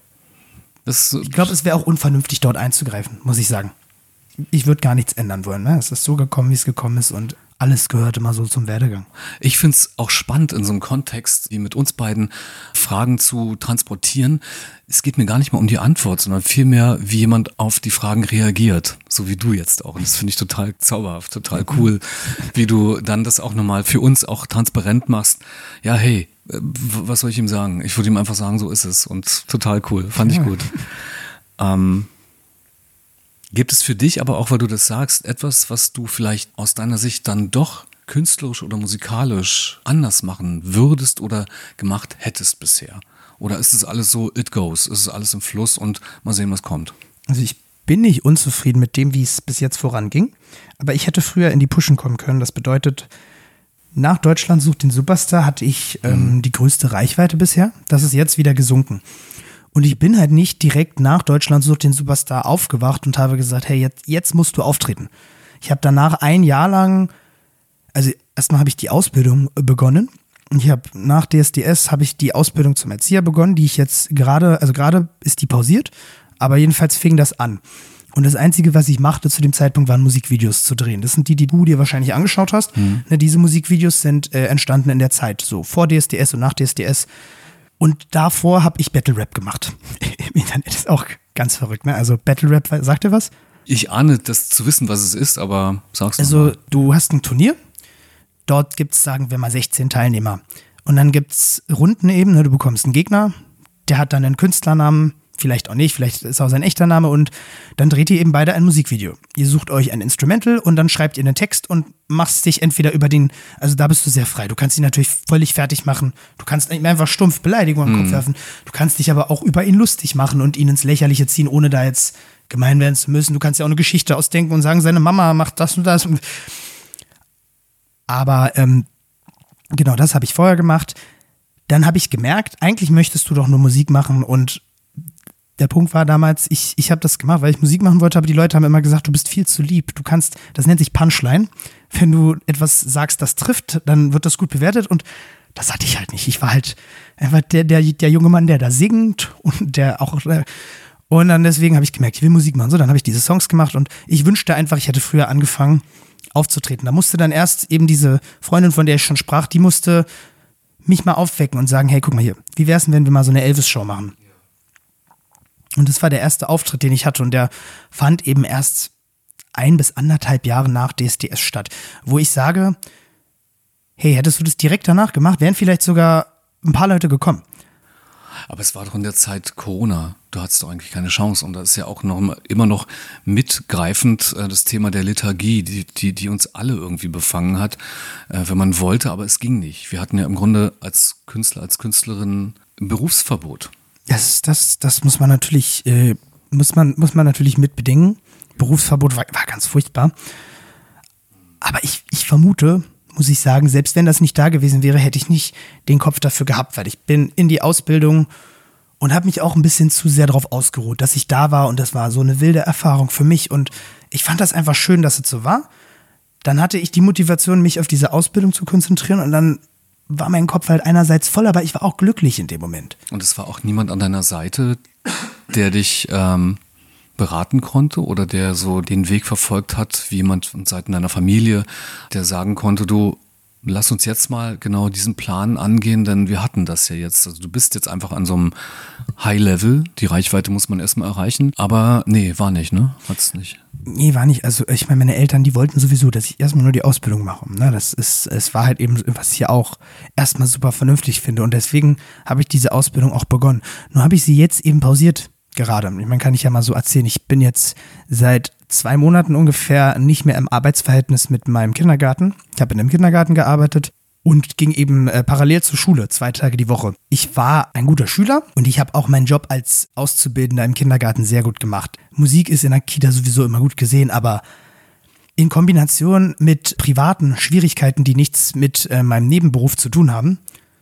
das, ich glaube, es wäre auch unvernünftig, dort einzugreifen, muss ich sagen. Ich würde gar nichts ändern wollen. Ne? Es ist so gekommen, wie es gekommen ist und alles gehört immer so zum Werdegang. Ich finde es auch spannend, in so einem Kontext, wie mit uns beiden Fragen zu transportieren. Es geht mir gar nicht mal um die Antwort, sondern vielmehr, wie jemand auf die Fragen reagiert. So wie du jetzt auch. Und das finde ich total zauberhaft, total cool, wie du dann das auch nochmal für uns auch transparent machst. Ja, hey, was soll ich ihm sagen? Ich würde ihm einfach sagen, so ist es. Und total cool, fand ich gut. Ähm, Gibt es für dich aber auch, weil du das sagst, etwas, was du vielleicht aus deiner Sicht dann doch künstlerisch oder musikalisch anders machen würdest oder gemacht hättest bisher? Oder ist es alles so, it goes, ist es alles im Fluss und mal sehen, was kommt? Also ich bin nicht unzufrieden mit dem, wie es bis jetzt voranging, aber ich hätte früher in die Pushen kommen können. Das bedeutet, nach Deutschland sucht den Superstar hatte ich ähm, mhm. die größte Reichweite bisher. Das ist jetzt wieder gesunken. Und ich bin halt nicht direkt nach Deutschland sucht den Superstar aufgewacht und habe gesagt, hey, jetzt, jetzt musst du auftreten. Ich habe danach ein Jahr lang, also erstmal habe ich die Ausbildung begonnen. Ich habe nach D S D S habe ich die Ausbildung zum Erzieher begonnen, die ich jetzt gerade, also gerade ist die pausiert, aber jedenfalls fing das an. Und das Einzige, was ich machte zu dem Zeitpunkt, waren Musikvideos zu drehen. Das sind die, die du dir wahrscheinlich angeschaut hast. Mhm. Ne, diese Musikvideos sind äh, entstanden in der Zeit, so vor D S D S und nach D S D S. Und davor habe ich Battle Rap gemacht. Im Internet ist auch ganz verrückt, ne? Also Battle Rap, sagt ihr was? Ich ahne das zu wissen, was es ist, aber sag's Also noch mal. Du hast ein Turnier, dort gibt es, sagen wir mal, sechzehn Teilnehmer. Und dann gibt es Runden eben, ne? Du bekommst einen Gegner, der hat dann einen Künstlernamen, vielleicht auch nicht, vielleicht ist auch sein echter Name und dann dreht ihr eben beide ein Musikvideo. Ihr sucht euch ein Instrumental und dann schreibt ihr einen Text und machst dich entweder über den, also da bist du sehr frei, du kannst ihn natürlich völlig fertig machen, du kannst ihm einfach stumpf Beleidigungen am Kopf werfen, du kannst dich aber auch über ihn lustig machen und ihn ins Lächerliche ziehen, ohne da jetzt gemein werden zu müssen. Du kannst ja auch eine Geschichte ausdenken und sagen, seine Mama macht das und das. Aber ähm, genau, das habe ich vorher gemacht. Dann habe ich gemerkt, eigentlich möchtest du doch nur Musik machen und der Punkt war damals, ich, ich habe das gemacht, weil ich Musik machen wollte, aber die Leute haben immer gesagt, du bist viel zu lieb. Du kannst, das nennt sich Punchline. Wenn du etwas sagst, das trifft, dann wird das gut bewertet und das hatte ich halt nicht. Ich war halt einfach der, der, der junge Mann, der da singt und der auch, und dann deswegen habe ich gemerkt, ich will Musik machen. So, dann habe ich diese Songs gemacht und ich wünschte einfach, ich hätte früher angefangen aufzutreten. Da musste dann erst eben diese Freundin, von der ich schon sprach, die musste mich mal aufwecken und sagen, hey, guck mal hier, wie wär's denn, wenn wir mal so eine Elvis-Show machen? Und das war der erste Auftritt, den ich hatte und der fand eben erst ein bis anderthalb Jahre nach D S D S statt, wo ich sage, hey, hättest du das direkt danach gemacht, wären vielleicht sogar ein paar Leute gekommen. Aber es war doch in der Zeit Corona. Du hattest doch eigentlich keine Chance. Und da ist ja auch noch immer noch mitgreifend äh, das Thema der Liturgie, die, die, die uns alle irgendwie befangen hat, äh, wenn man wollte, aber es ging nicht. Wir hatten ja im Grunde als Künstler, als Künstlerin ein Berufsverbot. Das, das, das muss man natürlich, äh, muss man, muss man natürlich mitbedingen. Berufsverbot war, war ganz furchtbar. Aber ich, ich vermute, muss ich sagen, selbst wenn das nicht da gewesen wäre, hätte ich nicht den Kopf dafür gehabt, weil ich bin in die Ausbildung und habe mich auch ein bisschen zu sehr darauf ausgeruht, dass ich da war und das war so eine wilde Erfahrung für mich und ich fand das einfach schön, dass es so war. Dann hatte ich die Motivation, mich auf diese Ausbildung zu konzentrieren und dann war mein Kopf halt einerseits voll, aber ich war auch glücklich in dem Moment. Und es war auch niemand an deiner Seite, der dich ähm, beraten konnte oder der so den Weg verfolgt hat, wie jemand von Seiten deiner Familie, der sagen konnte, du, lass uns jetzt mal genau diesen Plan angehen, denn wir hatten das ja jetzt. Also du bist jetzt einfach an so einem High-Level, die Reichweite muss man erstmal erreichen, aber nee, war nicht, ne? Hat's nicht. Nee, war nicht. Also ich meine, meine Eltern, die wollten sowieso, dass ich erstmal nur die Ausbildung mache. Ne? Das ist, es war halt eben, was ich ja auch erstmal super vernünftig finde und deswegen habe ich diese Ausbildung auch begonnen. Nur habe ich sie jetzt eben pausiert. Gerade. Ich meine, kann ich ja mal so erzählen, ich bin jetzt seit zwei Monaten ungefähr nicht mehr im Arbeitsverhältnis mit meinem Kindergarten. Ich habe in einem Kindergarten gearbeitet und ging eben äh, parallel zur Schule, zwei Tage die Woche. Ich war ein guter Schüler und ich habe auch meinen Job als Auszubildender im Kindergarten sehr gut gemacht. Musik ist in der Kita sowieso immer gut gesehen, aber in Kombination mit privaten Schwierigkeiten, die nichts mit äh, meinem Nebenberuf zu tun haben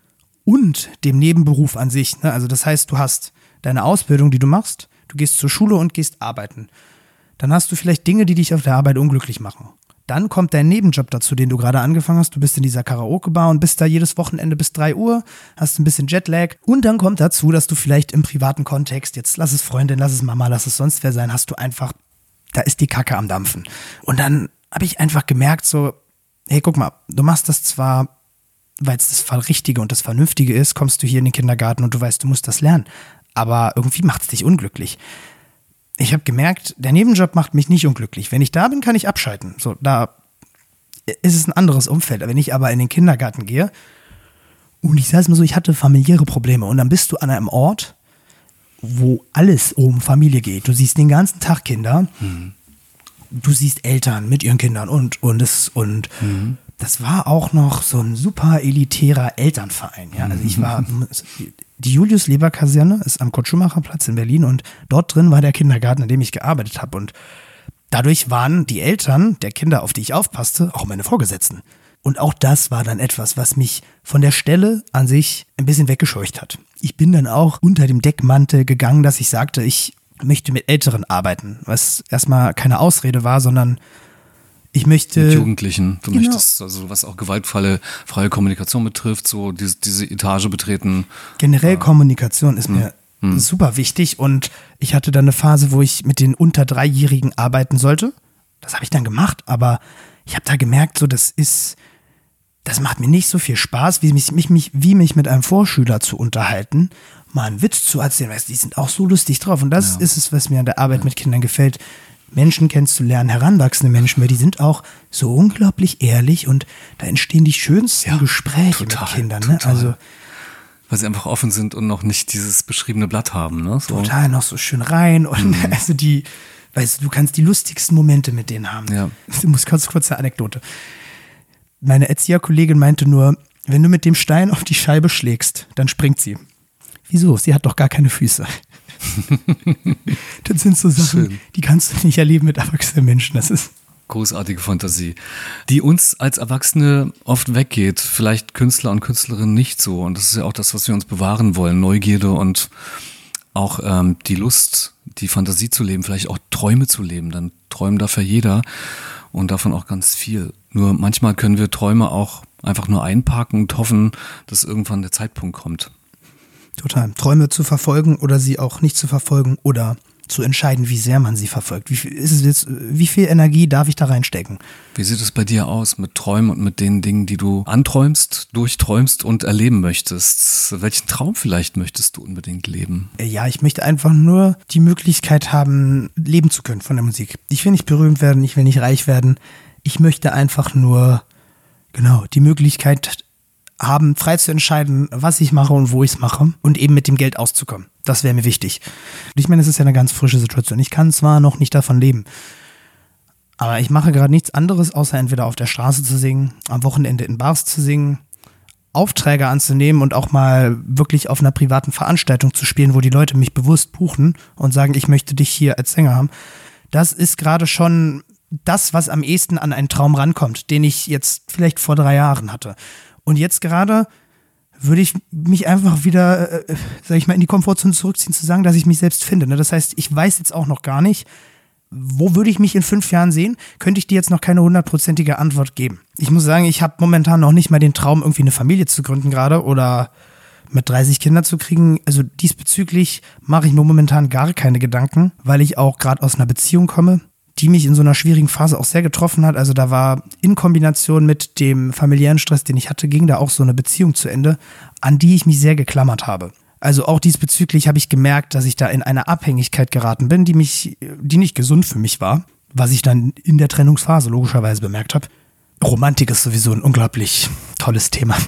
und dem Nebenberuf an sich, ne? Also das heißt, du hast deine Ausbildung, die du machst, du gehst zur Schule und gehst arbeiten. Dann hast du vielleicht Dinge, die dich auf der Arbeit unglücklich machen. Dann kommt dein Nebenjob dazu, den du gerade angefangen hast. Du bist in dieser Karaoke-Bar und bist da jedes Wochenende bis drei Uhr, hast ein bisschen Jetlag. Und dann kommt dazu, dass du vielleicht im privaten Kontext, jetzt lass es Freundin, lass es Mama, lass es sonst wer sein, hast du einfach, da ist die Kacke am Dampfen. Und dann habe ich einfach gemerkt so, hey, guck mal, du machst das zwar, weil es das Richtige und das Vernünftige ist, kommst du hier in den Kindergarten und du weißt, du musst das lernen. Aber irgendwie macht es dich unglücklich. Ich habe gemerkt, der Nebenjob macht mich nicht unglücklich. Wenn ich da bin, kann ich abschalten. So, da ist es ein anderes Umfeld. Wenn ich aber in den Kindergarten gehe und ich sage es mal so, ich hatte familiäre Probleme und dann bist du an einem Ort, wo alles um Familie geht. Du siehst den ganzen Tag Kinder, mhm. du siehst Eltern mit ihren Kindern und und es und mhm. das war auch noch so ein super elitärer Elternverein. Ja, also ich war die Julius-Leber-Kaserne ist am Kurt-Schumacher-Platz in Berlin und dort drin war der Kindergarten, in dem ich gearbeitet habe. Und dadurch waren die Eltern der Kinder, auf die ich aufpasste, auch meine Vorgesetzten. Und auch das war dann etwas, was mich von der Stelle an sich ein bisschen weggescheucht hat. Ich bin dann auch unter dem Deckmantel gegangen, dass ich sagte, ich möchte mit Älteren arbeiten, was erstmal keine Ausrede war, sondern ich möchte. Mit Jugendlichen. Du genau. möchtest, also was auch gewaltfreie freie Kommunikation betrifft, so diese, diese Etage betreten. Generell äh, Kommunikation ist mh, mir mh. super wichtig und ich hatte dann eine Phase, wo ich mit den unter Dreijährigen arbeiten sollte. Das habe ich dann gemacht, aber ich habe da gemerkt, so das ist, das macht mir nicht so viel Spaß, wie mich, mich, mich, wie mich mit einem Vorschüler zu unterhalten, mal einen Witz zu erzählen, weil die sind auch so lustig drauf und das ja. ist es, was mir an der Arbeit ja. mit Kindern gefällt. Menschen kennenzulernen, heranwachsende Menschen, weil die sind auch so unglaublich ehrlich und da entstehen die schönsten ja, Gespräche total, mit Kindern. Ne? Total. Also, weil sie einfach offen sind und noch nicht dieses beschriebene Blatt haben. Ne? So. Total, noch so schön rein und mhm. also die, weißt du, du kannst die lustigsten Momente mit denen haben. Ja. Ich muss ganz kurze Anekdote. Meine Erzieherkollegin meinte nur, wenn du mit dem Stein auf die Scheibe schlägst, dann springt sie. Wieso? Sie hat doch gar keine Füße. Das sind so Sachen, schön. Die kannst du nicht erleben mit erwachsenen Menschen. Das ist großartige Fantasie, die uns als Erwachsene oft weggeht. Vielleicht Künstler und Künstlerinnen nicht so. Und das ist ja auch das, was wir uns bewahren wollen. Neugierde und auch ähm, die Lust, die Fantasie zu leben, vielleicht auch Träume zu leben. Dann träumen dafür jeder und davon auch ganz viel. Nur manchmal können wir Träume auch einfach nur einparken und hoffen, dass irgendwann der Zeitpunkt kommt. Total. Träume zu verfolgen oder sie auch nicht zu verfolgen oder zu entscheiden, wie sehr man sie verfolgt. Wie viel, ist es jetzt, wie viel Energie darf ich da reinstecken? Wie sieht es bei dir aus mit Träumen und mit den Dingen, die du anträumst, durchträumst und erleben möchtest? Welchen Traum vielleicht möchtest du unbedingt leben? Ja, ich möchte einfach nur die Möglichkeit haben, leben zu können von der Musik. Ich will nicht berühmt werden, ich will nicht reich werden. Ich möchte einfach nur, genau, die Möglichkeit haben, frei zu entscheiden, was ich mache und wo ich es mache und eben mit dem Geld auszukommen. Das wäre mir wichtig. Ich meine, es ist ja eine ganz frische Situation. Ich kann zwar noch nicht davon leben, aber ich mache gerade nichts anderes, außer entweder auf der Straße zu singen, am Wochenende in Bars zu singen, Aufträge anzunehmen und auch mal wirklich auf einer privaten Veranstaltung zu spielen, wo die Leute mich bewusst buchen und sagen, ich möchte dich hier als Sänger haben. Das ist gerade schon das, was am ehesten an einen Traum rankommt, den ich jetzt vielleicht vor drei Jahren hatte. Und jetzt gerade würde ich mich einfach wieder, äh, sag ich mal, in die Komfortzone zurückziehen, zu sagen, dass ich mich selbst finde. Ne? Das heißt, ich weiß jetzt auch noch gar nicht, wo würde ich mich in fünf Jahren sehen, könnte ich dir jetzt noch keine hundertprozentige Antwort geben. Ich muss sagen, ich habe momentan noch nicht mal den Traum, irgendwie eine Familie zu gründen gerade oder mit dreißig Kinder zu kriegen. Also diesbezüglich mache ich mir momentan gar keine Gedanken, weil ich auch gerade aus einer Beziehung komme, die mich in so einer schwierigen Phase auch sehr getroffen hat. Also da war in Kombination mit dem familiären Stress, den ich hatte, ging da auch so eine Beziehung zu Ende, an die ich mich sehr geklammert habe. Also auch diesbezüglich habe ich gemerkt, dass ich da in eine Abhängigkeit geraten bin, die mich, die nicht gesund für mich war, was ich dann in der Trennungsphase logischerweise bemerkt habe. Romantik ist sowieso ein unglaublich tolles Thema.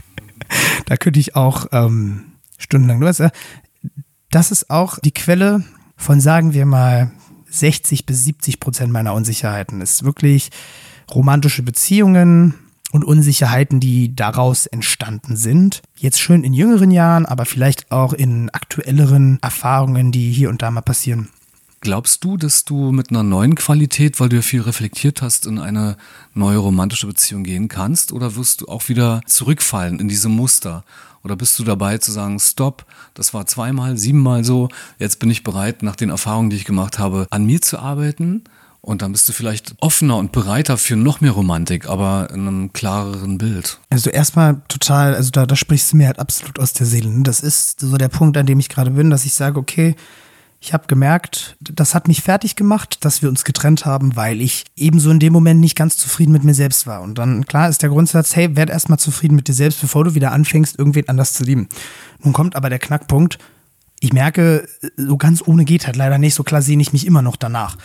Da könnte ich auch ähm, stundenlang, du weißt ja, das ist auch die Quelle von, sagen wir mal, sechzig bis siebzig Prozent meiner Unsicherheiten ist wirklich romantische Beziehungen und Unsicherheiten, die daraus entstanden sind. Jetzt schön in jüngeren Jahren, aber vielleicht auch in aktuelleren Erfahrungen, die hier und da mal passieren. Glaubst du, dass du mit einer neuen Qualität, weil du ja viel reflektiert hast, in eine neue romantische Beziehung gehen kannst? Oder wirst du auch wieder zurückfallen in diese Muster? Oder bist du dabei zu sagen, stopp, das war zweimal, siebenmal so, jetzt bin ich bereit, nach den Erfahrungen, die ich gemacht habe, an mir zu arbeiten? Und dann bist du vielleicht offener und bereiter für noch mehr Romantik, aber in einem klareren Bild. Also erstmal total, also da, da sprichst du mir halt absolut aus der Seele. Das ist so der Punkt, an dem ich gerade bin, dass ich sage, okay, ich habe gemerkt, das hat mich fertig gemacht, dass wir uns getrennt haben, weil ich ebenso in dem Moment nicht ganz zufrieden mit mir selbst war. Und dann, klar, ist der Grundsatz, hey, werd erstmal zufrieden mit dir selbst, bevor du wieder anfängst, irgendwen anders zu lieben. Nun kommt aber der Knackpunkt, ich merke, so ganz ohne geht halt leider nicht, so klar sehne ich mich immer noch danach.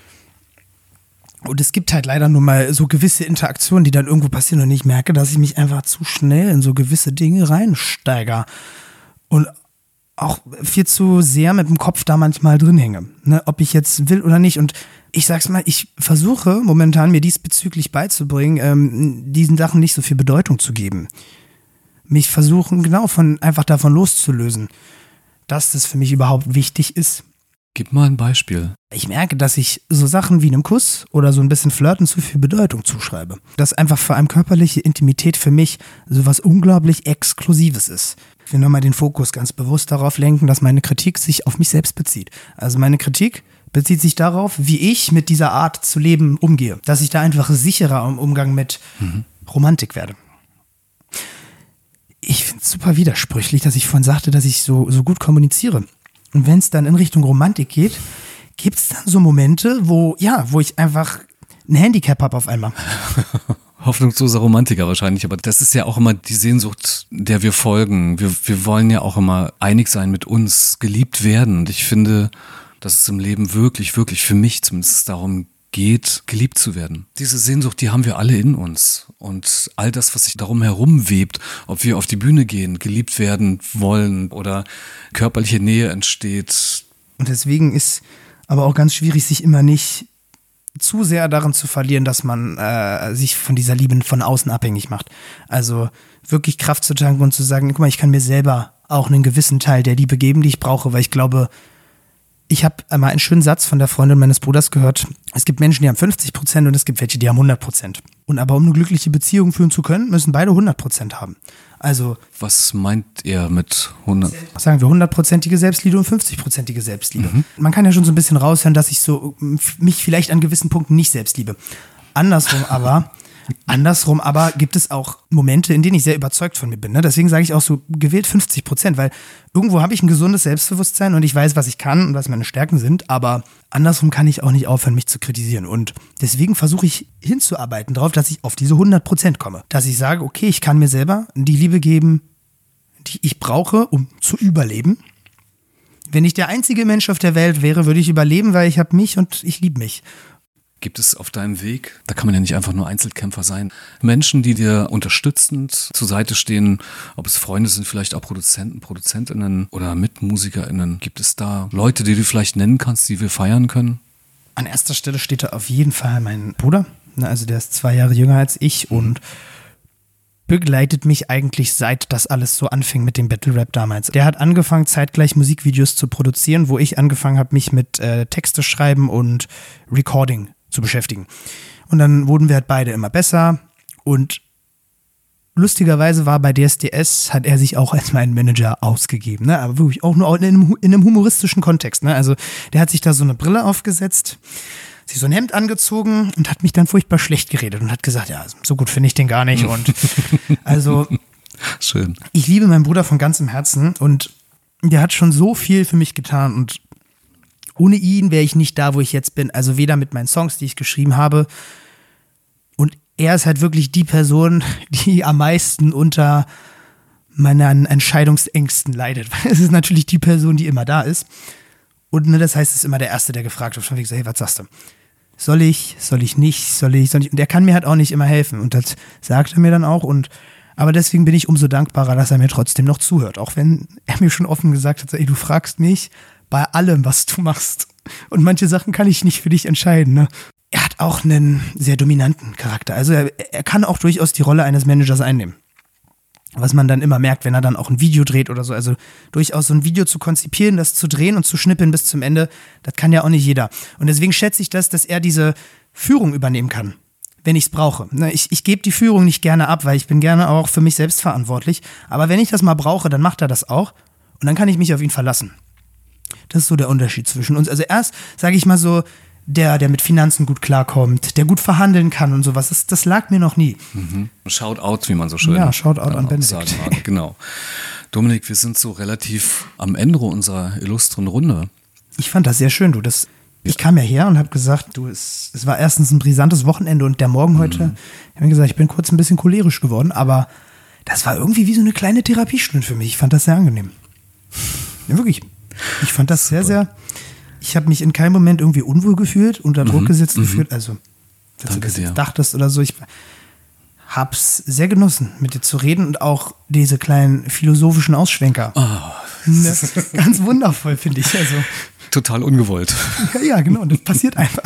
Und es gibt halt leider nur mal so gewisse Interaktionen, die dann irgendwo passieren und ich merke, dass ich mich einfach zu schnell in so gewisse Dinge reinsteige. Und auch viel zu sehr mit dem Kopf da manchmal drin hänge, ne, ob ich jetzt will oder nicht. Und ich sag's mal, ich versuche momentan mir diesbezüglich beizubringen, ähm, diesen Sachen nicht so viel Bedeutung zu geben. Mich versuchen, genau, von einfach davon loszulösen, dass das für mich überhaupt wichtig ist. Gib mal ein Beispiel. Ich merke, dass ich so Sachen wie einem Kuss oder so ein bisschen Flirten zu viel Bedeutung zuschreibe. Dass einfach vor allem körperliche Intimität für mich so was unglaublich Exklusives ist. Ich will nochmal den Fokus ganz bewusst darauf lenken, dass meine Kritik sich auf mich selbst bezieht. Also meine Kritik bezieht sich darauf, wie ich mit dieser Art zu leben umgehe. Dass ich da einfach sicherer im Umgang mit mhm. Romantik werde. Ich finde es super widersprüchlich, dass ich vorhin sagte, dass ich so, so gut kommuniziere. Und wenn es dann in Richtung Romantik geht, gibt es dann so Momente, wo, ja, wo ich einfach ein Handicap habe auf einmal. Hoffnungsloser Romantiker wahrscheinlich, aber das ist ja auch immer die Sehnsucht, der wir folgen. Wir, wir wollen ja auch immer einig sein mit uns, geliebt werden. Und ich finde, dass es im Leben wirklich, wirklich für mich zumindest darum geht, geliebt zu werden. Diese Sehnsucht, die haben wir alle in uns. Und all das, was sich darum herum webt, ob wir auf die Bühne gehen, geliebt werden wollen oder körperliche Nähe entsteht. Und deswegen ist aber auch ganz schwierig, sich immer nicht zu sehr darin zu verlieren, dass man äh, sich von dieser Liebe von außen abhängig macht. Also wirklich Kraft zu tanken und zu sagen, guck mal, ich kann mir selber auch einen gewissen Teil der Liebe geben, die ich brauche, weil ich glaube, ich habe einmal einen schönen Satz von der Freundin meines Bruders gehört. Es gibt Menschen, die haben fünfzig Prozent und es gibt welche, die haben hundert Prozent. Und aber um eine glückliche Beziehung führen zu können, müssen beide hundert Prozent haben. Also was meint er mit hundert? Sagen wir hundertprozentige Selbstliebe und fünfzigprozentige Selbstliebe. Mhm. Man kann ja schon so ein bisschen raushören, dass ich so mich vielleicht an gewissen Punkten nicht selbst liebe. Andersrum aber Andersrum aber gibt es auch Momente, in denen ich sehr überzeugt von mir bin. Ne? Deswegen sage ich auch so gewählt fünfzig Prozent, weil irgendwo habe ich ein gesundes Selbstbewusstsein und ich weiß, was ich kann und was meine Stärken sind, aber andersrum kann ich auch nicht aufhören, mich zu kritisieren. Und deswegen versuche ich hinzuarbeiten darauf, dass ich auf diese hundert Prozent komme. Dass ich sage, okay, ich kann mir selber die Liebe geben, die ich brauche, um zu überleben. Wenn ich der einzige Mensch auf der Welt wäre, würde ich überleben, weil ich habe mich und ich liebe mich. Gibt es auf deinem Weg, da kann man ja nicht einfach nur Einzelkämpfer sein, Menschen, die dir unterstützend zur Seite stehen, ob es Freunde sind, vielleicht auch Produzenten, ProduzentInnen oder MitmusikerInnen. Gibt es da Leute, die du vielleicht nennen kannst, die wir feiern können? An erster Stelle steht da auf jeden Fall mein Bruder. Also der ist zwei Jahre jünger als ich und begleitet mich eigentlich seit das alles so anfing mit dem Battle Rap damals. Der hat angefangen, zeitgleich Musikvideos zu produzieren, wo ich angefangen habe, mich mit äh, Texte schreiben und Recording zu beschäftigen. Und dann wurden wir halt beide immer besser und lustigerweise war bei D S D S, hat er sich auch als mein Manager ausgegeben, ne? Aber wirklich auch nur in einem, in einem humoristischen Kontext. Ne? Also der hat sich da so eine Brille aufgesetzt, sich so ein Hemd angezogen und hat mich dann furchtbar schlecht geredet und hat gesagt, ja, so gut finde ich den gar nicht. Und also schön. Ich liebe meinen Bruder von ganzem Herzen und der hat schon so viel für mich getan und ohne ihn wäre ich nicht da, wo ich jetzt bin. Also weder mit meinen Songs, die ich geschrieben habe. Und er ist halt wirklich die Person, die am meisten unter meinen Entscheidungsängsten leidet. Es ist natürlich die Person, die immer da ist. Und ne, das heißt, es ist immer der Erste, der gefragt wird. Von wegen so, hey, was sagst du? Soll ich, soll ich nicht, soll ich, soll ich? Und der kann mir halt auch nicht immer helfen. Und das sagt er mir dann auch. Und aber deswegen bin ich umso dankbarer, dass er mir trotzdem noch zuhört. Auch wenn er mir schon offen gesagt hat, ey, du fragst mich bei allem, was du machst. Und manche Sachen kann ich nicht für dich entscheiden. Ne? Er hat auch einen sehr dominanten Charakter. Also er, er kann auch durchaus die Rolle eines Managers einnehmen. Was man dann immer merkt, wenn er dann auch ein Video dreht oder so. Also durchaus so ein Video zu konzipieren, das zu drehen und zu schnippeln bis zum Ende, das kann ja auch nicht jeder. Und deswegen schätze ich das, dass er diese Führung übernehmen kann, wenn ich es brauche. Ich, ich gebe die Führung nicht gerne ab, weil ich bin gerne auch für mich selbst verantwortlich. Aber wenn ich das mal brauche, dann macht er das auch. Und dann kann ich mich auf ihn verlassen. Das ist so der Unterschied zwischen uns. Also erst, sage ich mal so, der, der mit Finanzen gut klarkommt, der gut verhandeln kann und sowas, das, das lag mir noch nie. Mhm. Shout out, wie man so schön ja, shout out äh, an Benedikt. sagen mag. Genau. Dominik, wir sind so relativ am Ende unserer illustren Runde. Ich fand das sehr schön, du. Das, ich kam ja her und habe gesagt, du, es, es war erstens ein brisantes Wochenende und der Morgen heute, mhm. ich habe gesagt, ich bin kurz ein bisschen cholerisch geworden, aber das war irgendwie wie so eine kleine Therapiestunde für mich. Ich fand das sehr angenehm. Ja, wirklich. Ich fand das sehr, sehr, ich habe mich in keinem Moment irgendwie unwohl gefühlt, unter Druck mhm, gesetzt mhm. gefühlt, also, dass Danke du das jetzt dachtest oder so. Ich hab's sehr genossen, mit dir zu reden und auch diese kleinen philosophischen Ausschwenker. Oh, ne? Ganz wundervoll, finde ich. Also, total ungewollt. Ja, ja, genau, das passiert einfach.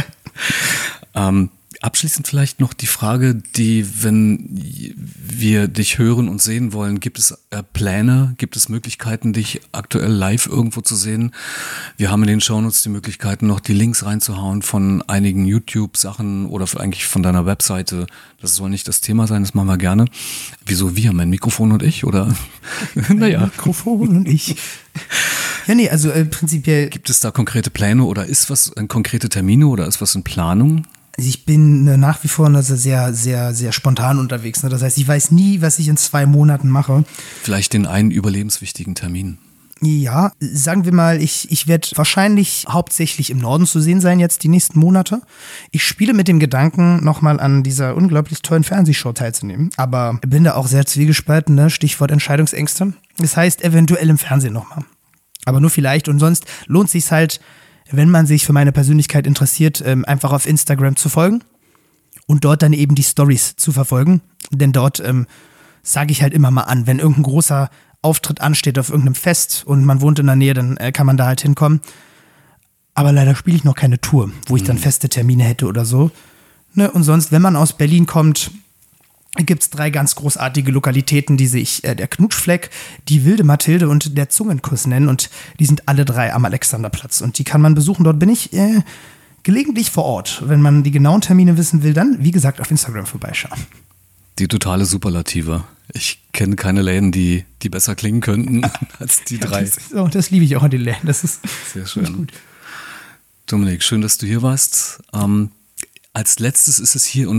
ähm, Abschließend vielleicht noch die Frage, die, wenn wir dich hören und sehen wollen, gibt es äh, Pläne, gibt es Möglichkeiten, dich aktuell live irgendwo zu sehen? Wir haben in den Shownotes die Möglichkeiten, noch die Links reinzuhauen von einigen YouTube-Sachen oder eigentlich von deiner Webseite. Das soll nicht das Thema sein, das machen wir gerne. Wieso wir? Mein Mikrofon und ich, oder? Naja. Mikrofon und ich. Ja, nee, also äh, prinzipiell. Gibt es da konkrete Pläne oder ist was, äh, konkrete Termine oder ist was in Planung? Also ich bin äh, nach wie vor also sehr, sehr, sehr spontan unterwegs. Ne? Das heißt, ich weiß nie, was ich in zwei Monaten mache. Vielleicht den einen überlebenswichtigen Termin. Ja, sagen wir mal, ich, ich werde wahrscheinlich hauptsächlich im Norden zu sehen sein jetzt die nächsten Monate. Ich spiele mit dem Gedanken, nochmal an dieser unglaublich tollen Fernsehshow teilzunehmen. Aber bin da auch sehr zwiegespalten, ne? Stichwort Entscheidungsängste. Das heißt, eventuell im Fernsehen nochmal. Aber nur vielleicht. Und sonst lohnt sich's halt, wenn man sich für meine Persönlichkeit interessiert, einfach auf Instagram zu folgen und dort dann eben die Stories zu verfolgen. Denn dort ähm, sage ich halt immer mal an, wenn irgendein großer Auftritt ansteht auf irgendeinem Fest und man wohnt in der Nähe, dann äh, kann man da halt hinkommen. Aber leider spiele ich noch keine Tour, wo ich dann feste Termine hätte oder so. Ne? Und sonst, wenn man aus Berlin kommt, gibt es drei ganz großartige Lokalitäten, die sich äh, der Knutschfleck, die Wilde Mathilde und der Zungenkuss nennen. Und die sind alle drei am Alexanderplatz. Und die kann man besuchen. Dort bin ich äh, gelegentlich vor Ort. Wenn man die genauen Termine wissen will, dann, wie gesagt, auf Instagram vorbeischauen. Die totale Superlative. Ich kenne keine Läden, die, die besser klingen könnten als die drei. Ja, das, oh, das liebe ich auch an den Läden. Das ist sehr schön. Gut. Dominik, schön, dass du hier warst. Ähm, als letztes ist es hier, und ich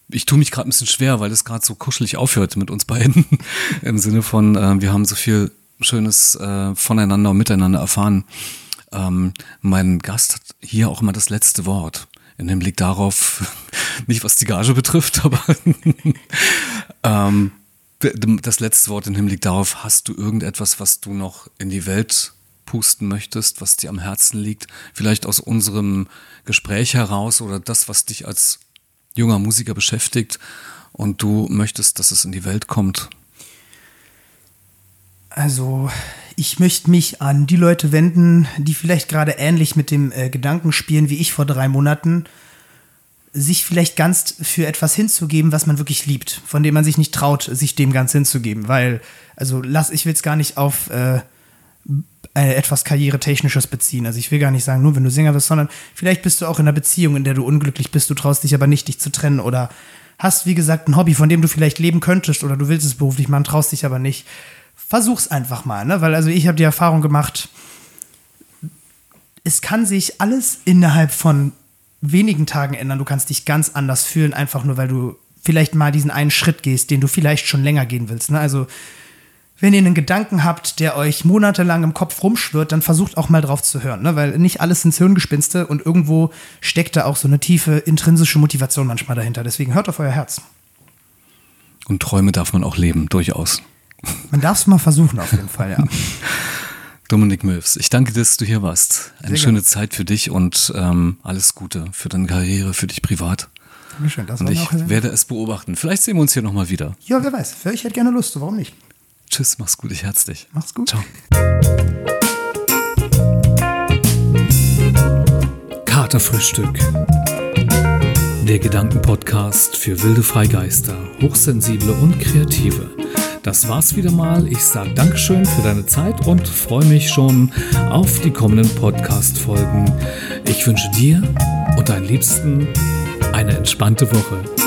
ich tue mich gerade ein bisschen schwer, weil es gerade so kuschelig aufhört mit uns beiden. Im Sinne von, äh, wir haben so viel Schönes äh, voneinander und miteinander erfahren. Ähm, mein Gast hat hier auch immer das letzte Wort. In Hinblick darauf, nicht was die Gage betrifft, aber ähm, das letzte Wort im Hinblick darauf, hast du irgendetwas, was du noch in die Welt pusten möchtest, was dir am Herzen liegt? Vielleicht aus unserem Gespräch heraus oder das, was dich als junger Musiker beschäftigt und du möchtest, dass es in die Welt kommt? Also ich möchte mich an die Leute wenden, die vielleicht gerade ähnlich mit dem äh, Gedanken spielen wie ich vor drei Monaten, sich vielleicht ganz für etwas hinzugeben, was man wirklich liebt, von dem man sich nicht traut, sich dem ganz hinzugeben. Weil, also lass, ich will es gar nicht auf äh, etwas Karrieretechnisches beziehen. Also ich will gar nicht sagen, nur wenn du Sänger bist, sondern vielleicht bist du auch in einer Beziehung, in der du unglücklich bist, du traust dich aber nicht, dich zu trennen oder hast, wie gesagt, ein Hobby, von dem du vielleicht leben könntest oder du willst es beruflich machen, traust dich aber nicht. Versuch's einfach mal, ne? Weil also ich habe die Erfahrung gemacht, es kann sich alles innerhalb von wenigen Tagen ändern. Du kannst dich ganz anders fühlen, einfach nur, weil du vielleicht mal diesen einen Schritt gehst, den du vielleicht schon länger gehen willst, ne? Also wenn ihr einen Gedanken habt, der euch monatelang im Kopf rumschwirrt, dann versucht auch mal drauf zu hören, ne? Weil nicht alles sind Hirngespinste und irgendwo steckt da auch so eine tiefe intrinsische Motivation manchmal dahinter. Deswegen hört auf euer Herz. Und Träume darf man auch leben, durchaus. Man darf es mal versuchen, auf jeden Fall, ja. Dominik Milfs, ich danke dir, dass du hier warst. Eine Sehr schöne gerne. Zeit für dich und ähm, alles Gute für deine Karriere, für dich privat. Dankeschön. Das und war ich mir auch sehr- werde es beobachten. Vielleicht sehen wir uns hier nochmal wieder. Ja, wer weiß. Ich hätte gerne Lust, warum nicht? Tschüss, mach's gut, ich herz dich. Mach's gut. Ciao. Katerfrühstück. Der Gedankenpodcast für wilde Freigeister, Hochsensible und Kreative. Das war's wieder mal. Ich sage Dankeschön für deine Zeit und freue mich schon auf die kommenden Podcast-Folgen. Ich wünsche dir und deinen Liebsten eine entspannte Woche.